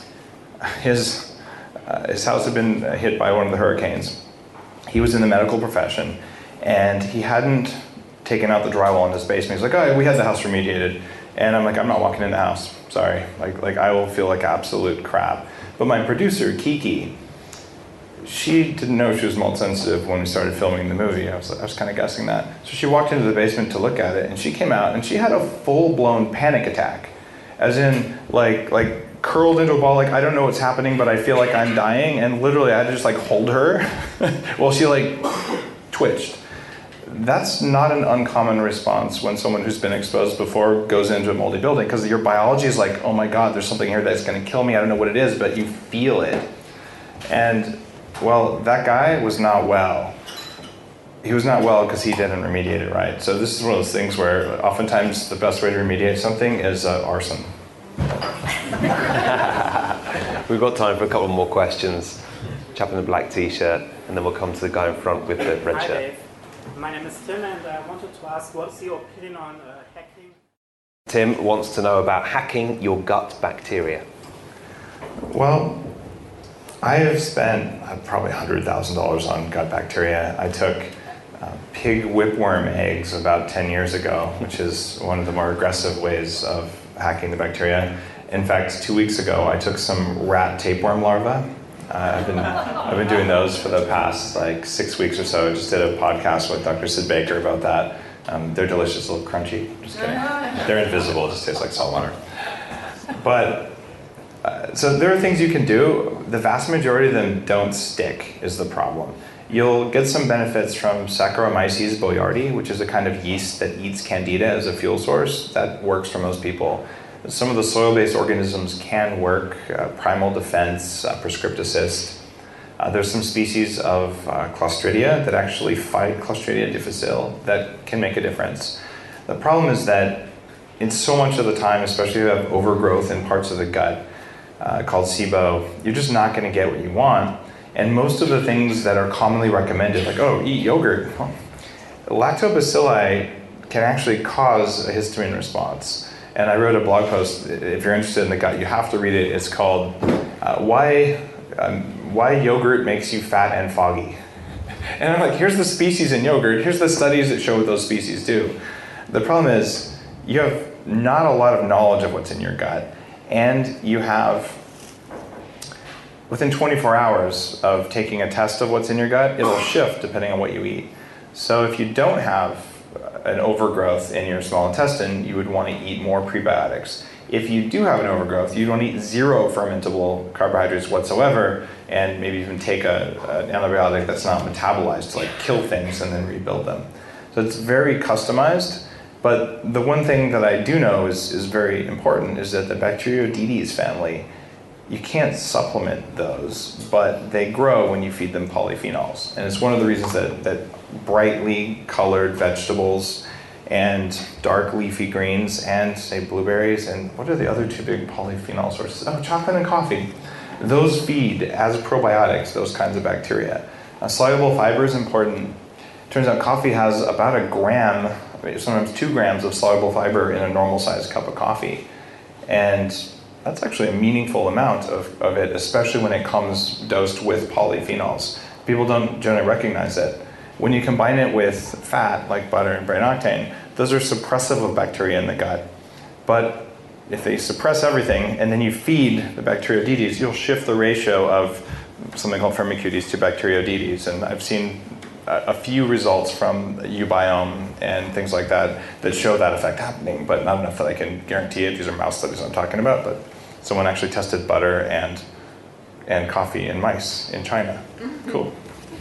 his, uh, his house had been hit by one of the hurricanes. He was in the medical profession, and he hadn't taken out the drywall in his basement. He's like, oh, we had the house remediated. And I'm like, I'm not walking in the house, sorry. Like, like I will feel like absolute crap. But my producer, Kiki, she didn't know she was mold sensitive when we started filming the movie. I was, I was kind of guessing that. So she walked into the basement to look at it, and she came out, and she had a full-blown panic attack. As in, like, like curled into a ball, like, I don't know what's happening, but I feel like I'm dying, and literally I had to just, like, hold her while she, like, twitched. that's not an uncommon response when someone who's been exposed before goes into a moldy building, because your biology is like, oh my God, there's something here that's going to kill me. I don't know what it is, but you feel it. And well, that guy was not well. He was not well because he didn't remediate it right. So this is one of those things where oftentimes the best way to remediate something is uh, arson. We've got time for a couple more questions. Chap in the black t-shirt, and then we'll come to the guy in front with the red Hi, shirt. Dave. My name is Tim, and I wanted to ask, what's your opinion on uh, hacking? Tim wants to know about hacking your gut bacteria. Well, I have spent uh, probably one hundred thousand dollars on gut bacteria. I took uh, pig whipworm eggs about ten years ago, which is one of the more aggressive ways of hacking the bacteria. In fact, two weeks ago, I took some rat tapeworm larvae. Uh, I've been I've been doing those for the past like six weeks or so. I just did a podcast with Doctor Sid Baker about that. Um, they're delicious, a little crunchy. Just kidding. They're invisible. It just tastes like salt water. But uh, so there are things you can do. The vast majority of them don't stick. Is the problem. You'll get some benefits from Saccharomyces boulardii, which is a kind of yeast that eats candida as a fuel source. That works for most people. Some of the soil-based organisms can work, uh, primal defense, uh, prescript assist. Uh, there's some species of uh, Clostridia that actually fight Clostridia difficile that can make a difference. The problem is that in so much of the time, especially if you have overgrowth in parts of the gut uh, called SIBO, you're just not going to get what you want. And most of the things that are commonly recommended, like, oh, eat yogurt, well, lactobacilli can actually cause a histamine response. And I wrote a blog post, if you're interested in the gut, you have to read it. It's called uh, Why um, Why Yogurt Makes You Fat and Foggy. And I'm like, here's the species in yogurt. Here's the studies that show what those species do. The problem is you have not a lot of knowledge of what's in your gut. And you have, within twenty-four hours of taking a test of what's in your gut, it'll shift depending on what you eat. So if you don't have an overgrowth in your small intestine, you would want to eat more prebiotics. If you do have an overgrowth, you'd want to eat zero fermentable carbohydrates whatsoever, and maybe even take a, an antibiotic that's not metabolized to like kill things and then rebuild them. So it's very customized, but the one thing that I do know is, is very important is that the Bacteroidetes family, you can't supplement those, but they grow when you feed them polyphenols. And it's one of the reasons that, that brightly colored vegetables and dark leafy greens and say blueberries and what are the other two big polyphenol sources? Oh, chocolate and coffee. Those feed as probiotics those kinds of bacteria. Uh, soluble fiber is important. Turns out coffee has about a gram, sometimes two grams of soluble fiber in a normal sized cup of coffee. And that's actually a meaningful amount of, of it, especially when it comes dosed with polyphenols. People don't generally recognize it. When you combine it with fat, like butter and brain octane, those are suppressive of bacteria in the gut. But if they suppress everything, and then you feed the Bacteroidetes, you'll shift the ratio of something called Firmicutes to Bacteroidetes. And I've seen a, a few results from Ubiome and things like that that show that effect happening, but not enough that I can guarantee it. These are mouse studies I'm talking about, but someone actually tested butter and and coffee in mice in China. Cool.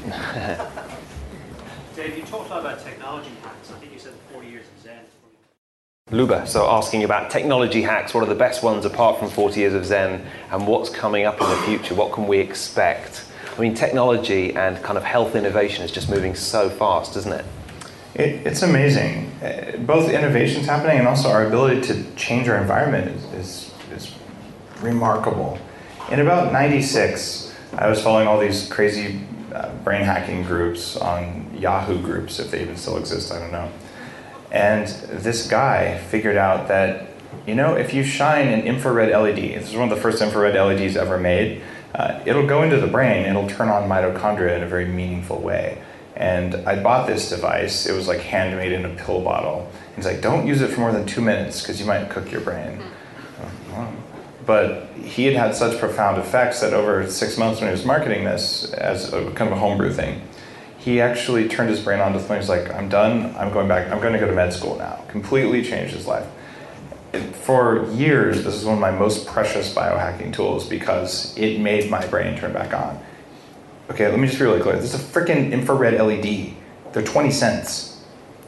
Dave, you talked a lot about technology hacks. I think you said forty years of Zen. Luba, so asking about technology hacks, what are the best ones apart from forty years of Zen, and what's coming up in the future? What can we expect? I mean, technology and kind of health innovation is just moving so fast, isn't it? It, it's amazing. Uh, both innovations happening and also our ability to change our environment is, is, is remarkable. In about ninety-six, I was following all these crazy uh, brain hacking groups on Yahoo groups, if they even still exist, I don't know. And this guy figured out that, you know, if you shine an infrared L E D, this is one of the first infrared L E Ds ever made, uh, it'll go into the brain, it'll turn on mitochondria in a very meaningful way. And I bought this device, it was like handmade in a pill bottle. He's like, don't use it for more than two minutes because you might cook your brain. Oh, but he had had such profound effects that over six months when he was marketing this as a kind of a homebrew thing, he actually turned his brain on to things like, I'm done, I'm going back, I'm going to go to med school now. Completely changed his life. It, for years, this is one of my most precious biohacking tools because it made my brain turn back on. Okay, let me just be really clear. This is a freaking infrared L E D. They're twenty cents.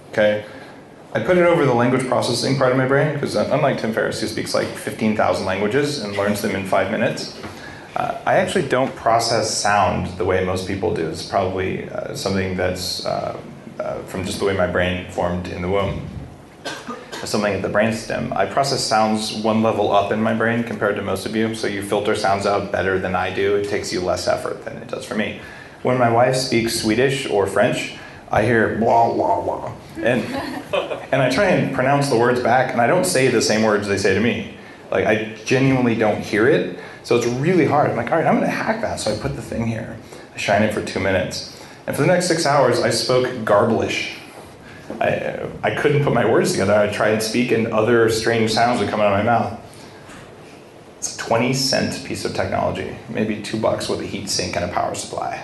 okay? I put it over the language processing part of my brain, because unlike Tim Ferriss, who speaks like fifteen thousand languages and learns them in five minutes, uh, I actually don't process sound the way most people do. It's probably uh, something that's uh, uh, from just the way my brain formed in the womb. Something at the brainstem. I process sounds one level up in my brain compared to most of you, so you filter sounds out better than I do. It takes you less effort than it does for me. When my wife speaks Swedish or French, I hear blah, blah, blah. And, and I try and pronounce the words back, and I don't say the same words they say to me. Like, I genuinely don't hear it, so it's really hard. I'm like, all right, I'm gonna hack that. So I put the thing here. I shine it for two minutes. And for the next six hours, I spoke Garblish. I, I couldn't put my words together. I tried to speak, and other strange sounds would come out of my mouth. It's a twenty cent piece of technology, maybe two bucks with a heat sink and a power supply.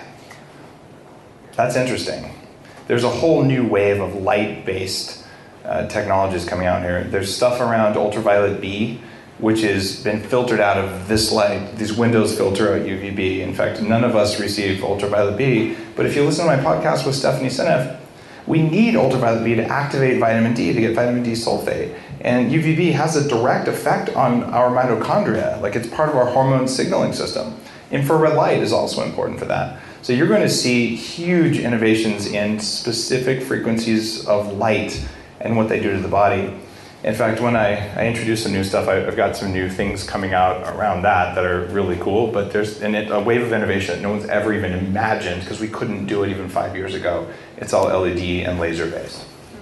That's interesting. There's a whole new wave of light-based uh, technologies coming out here. There's stuff around ultraviolet B, which has been filtered out of this light. These windows filter out U V B. In fact, none of us receive ultraviolet B, but if you listen to my podcast with Stephanie Seneff, we need ultraviolet B to activate vitamin D, to get vitamin D sulfate. And U V B has a direct effect on our mitochondria, like it's part of our hormone signaling system. Infrared light is also important for that. So you're going to see huge innovations in specific frequencies of light and what they do to the body. In fact, when I, I introduce some new stuff, I, I've got some new things coming out around that that are really cool, but there's and it, a wave of innovation that no one's ever even imagined, because we couldn't do it even five years ago. It's all L E D and laser based.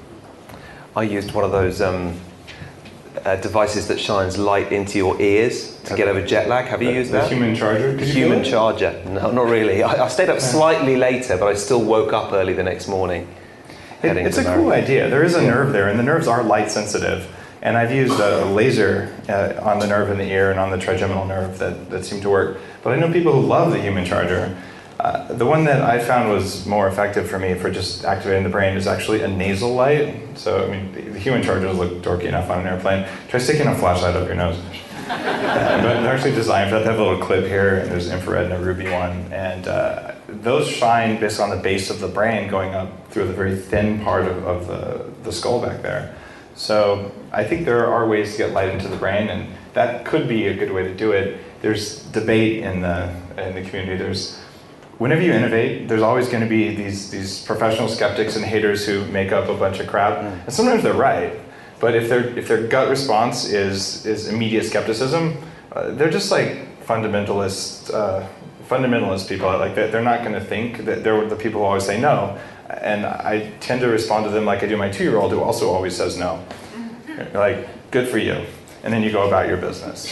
I used one of those um, uh, devices that shines light into your ears to get over jet lag. Have you the, used the that? Human charger? Could you Human feel it? charger. No, not really. I, I stayed up slightly later, but I still woke up early the next morning. It, it's a cool idea. There is a nerve there, and the nerves are light sensitive. And I've used a laser uh, on the nerve in the ear and on the trigeminal nerve that, that seemed to work. But I know people who love the human charger. Uh, the one that I found was more effective for me for just activating the brain is actually a nasal light. So, I mean, the, the human chargers look dorky enough on an airplane. Try sticking a flashlight up your nose. uh, but they're actually designed for that. They have a little clip here, and there's infrared and a ruby one. And uh, those shine based on the base of the brain going up through the very thin part of, of the, the skull back there. So I think there are ways to get light into the brain, and that could be a good way to do it. There's debate in the in the community. There's whenever you innovate, there's always going to be these these professional skeptics and haters who make up a bunch of crap, and sometimes they're right. But if their if their gut response is is immediate skepticism, uh, they're just like fundamentalist uh, fundamentalist people. Like they're, they're not going to think that they're the people who always say no. And I tend to respond to them like I do my two-year-old, who also always says no. Like, good for you. And then you go about your business.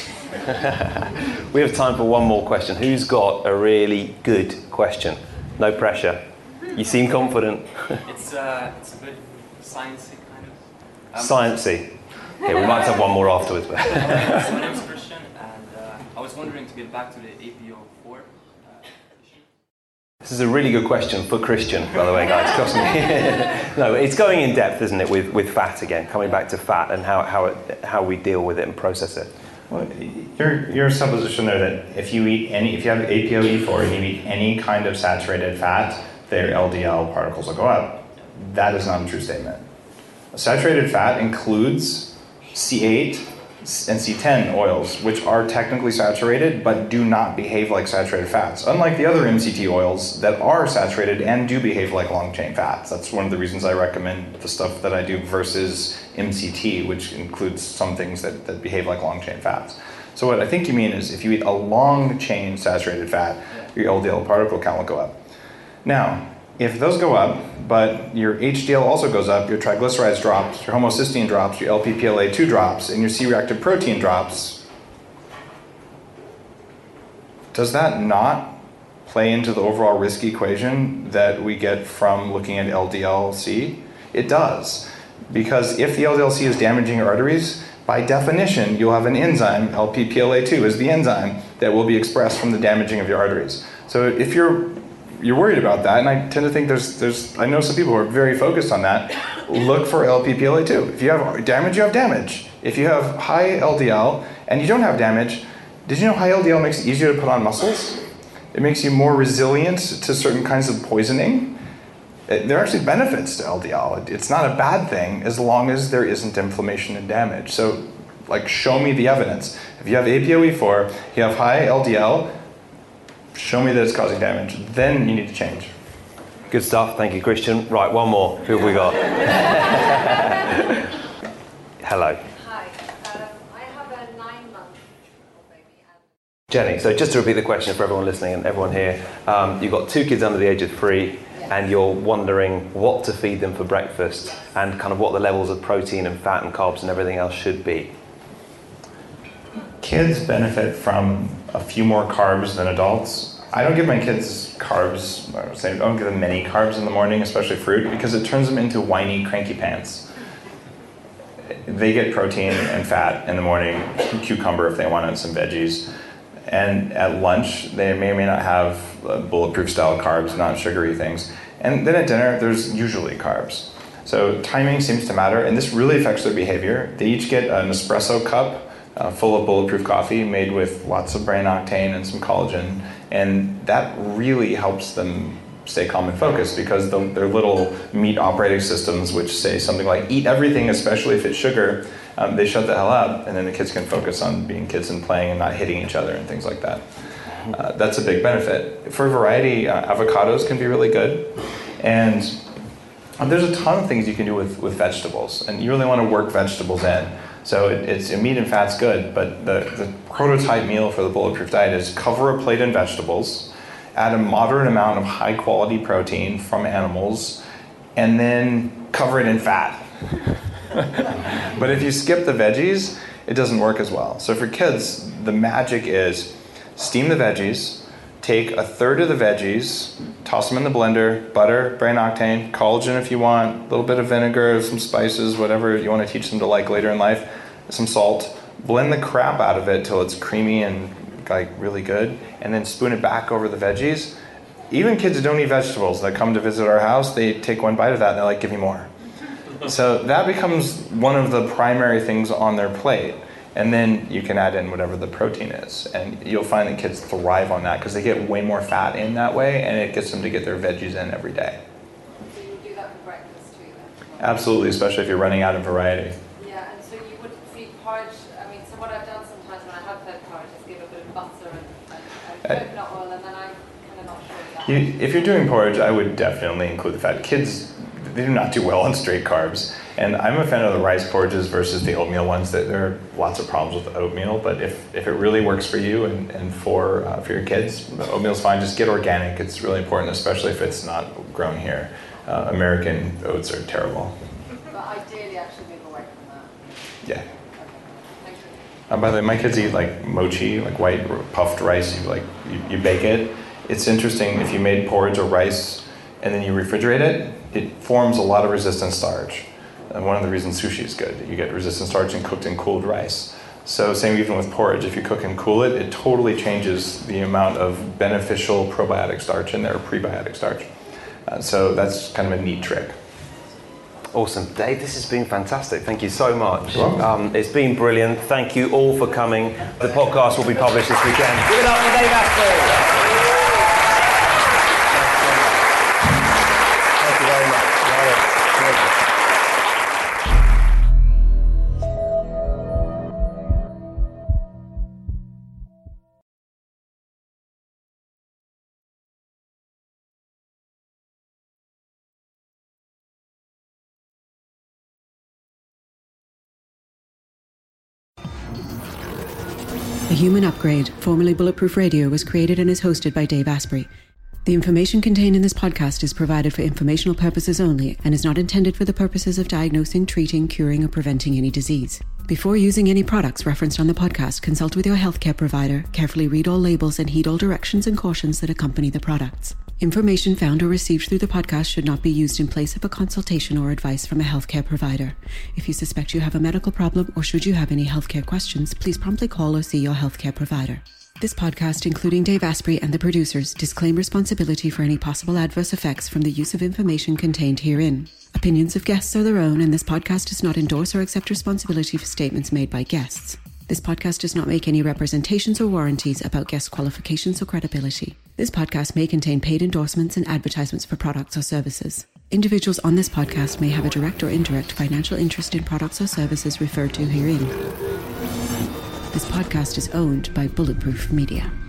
We have time for one more question. Who's got a really good question? No pressure. You seem confident. It's, uh, it's a bit sciencey kind of. Um, Sciencey. Okay, we might have one more afterwards. But my name is Christian, and uh, I was wondering to get back to the A P O four. This is a really good question for Christian, by the way, guys. Trust me. No, it's going in depth, isn't it, with, with fat again, coming back to fat and how how it, how we deal with it and process it. Well, your your supposition there that if you eat any, if you have A P O E four and you eat any kind of saturated fat, their L D L particles will go up. That is not a true statement. Saturated fat includes C eight and C ten oils, which are technically saturated but do not behave like saturated fats, unlike the other M C T oils that are saturated and do behave like long-chain fats. That's one of the reasons I recommend the stuff that I do versus M C T, which includes some things that, that behave like long-chain fats. So what I think you mean is if you eat a long-chain saturated fat, your L D L particle count will go up. Now, if those go up, but your H D L also goes up, your triglycerides drops, your homocysteine drops, your L P P L A two drops, and your C-reactive protein drops, does that not play into the overall risk equation that we get from looking at L D L C? It does. Because if the L D L C is damaging your arteries, by definition, you'll have an enzyme, L P P L A two is the enzyme, that will be expressed from the damaging of your arteries. So if you're You're worried about that, and I tend to think there's, there's, I know some people who are very focused on that. Look for L P P L A two. If you have damage, you have damage. If you have high L D L and you don't have damage, did you know high L D L makes it easier to put on muscles? It makes you more resilient to certain kinds of poisoning. There are actually benefits to L D L. It's not a bad thing as long as there isn't inflammation and damage. So, like, show me the evidence. If you have A P O E four, you have high L D L, show me that it's causing damage. Then you need to change. Good stuff. Thank you, Christian. Right, one more. Who have we got? Hello. Hi. Um, I have a nine-month baby. Jenny, so just to repeat the question for everyone listening and everyone here, um, you've got two kids under the age of three, and you're wondering what to feed them for breakfast and kind of what the levels of protein and fat and carbs and everything else should be. Kids benefit from a few more carbs than adults. I don't give my kids carbs, I would say I don't give them many carbs in the morning, especially fruit, because it turns them into whiny, cranky pants. They get protein and fat in the morning, cucumber if they want, and some veggies. And at lunch, they may or may not have uh, bulletproof style carbs, not sugary things. And then at dinner, there's usually carbs. So timing seems to matter, and this really affects their behavior. They each get an espresso cup uh, full of bulletproof coffee made with lots of brain octane and some collagen, and that really helps them stay calm and focused because the, their little meat operating systems, which say something like eat everything, especially if it's sugar, um, they shut the hell up, and then the kids can focus on being kids and playing and not hitting each other and things like that. Uh, that's a big benefit. For variety, uh, avocados can be really good, and um, there's a ton of things you can do with, with vegetables, and you really want to work vegetables in. So it, it's meat and fat's good, but the, the prototype meal for the bulletproof diet is cover a plate in vegetables, add a moderate amount of high quality protein from animals, and then cover it in fat. But if you skip the veggies, it doesn't work as well. So for kids, the magic is steam the veggies, take a third of the veggies, toss them in the blender, butter, brain octane, collagen if you want, a little bit of vinegar, some spices, whatever you want to teach them to like later in life, some salt, blend the crap out of it till it's creamy and like really good, and then spoon it back over the veggies. Even kids who don't eat vegetables that come to visit our house, they take one bite of that and they're like, give me more. So that becomes one of the primary things on their plate. And then you can add in whatever the protein is. And you'll find that kids thrive on that because they get way more fat in that way, and it gets them to get their veggies in every day. So you would do that for breakfast too then? Absolutely, especially if you're running out of variety. Yeah, and so you would feed porridge. I mean, so what I've done sometimes when I have fed porridge is give a bit of butter and, and, and coconut oil, and then I'm kind of not sure of that. You, if you're doing porridge, I would definitely include the fat. Kids, they do not do well on straight carbs. And I'm a fan of the rice porridges versus the oatmeal ones. There are lots of problems with oatmeal, but if, if it really works for you and, and for uh, for your kids, oatmeal's fine. Just get organic. It's really important, especially if it's not grown here. Uh, American oats are terrible. But ideally, actually move away from that. Yeah. Okay. Thank you. Uh, by the way, my kids eat like mochi, like white puffed rice. You like you, you bake it. It's interesting if you made porridge or rice and then you refrigerate it, it forms a lot of resistant starch. And one of the reasons sushi is good, you get resistant starch in cooked and cooled rice. So same even with porridge, if you cook and cool it, it totally changes the amount of beneficial probiotic starch in there, or prebiotic starch. Uh, so that's kind of a neat trick. Awesome. Dave, this has been fantastic. Thank you so much. You're welcome. Um, it's been brilliant. Thank you all for coming. The podcast will be published this weekend. Give it up for Dave Asprey. Thank you very much. The Human Upgrade, formerly Bulletproof Radio, was created and is hosted by Dave Asprey. The information contained in this podcast is provided for informational purposes only and is not intended for the purposes of diagnosing, treating, curing, or preventing any disease. Before using any products referenced on the podcast, consult with your healthcare provider, carefully read all labels, and heed all directions and cautions that accompany the products. Information found or received through the podcast should not be used in place of a consultation or advice from a healthcare provider. If you suspect you have a medical problem or should you have any healthcare questions, please promptly call or see your healthcare provider. This podcast, including Dave Asprey and the producers, disclaim responsibility for any possible adverse effects from the use of information contained herein. Opinions of guests are their own, and this podcast does not endorse or accept responsibility for statements made by guests. This podcast does not make any representations or warranties about guest qualifications or credibility. This podcast may contain paid endorsements and advertisements for products or services. Individuals on this podcast may have a direct or indirect financial interest in products or services referred to herein. This podcast is owned by Bulletproof Media.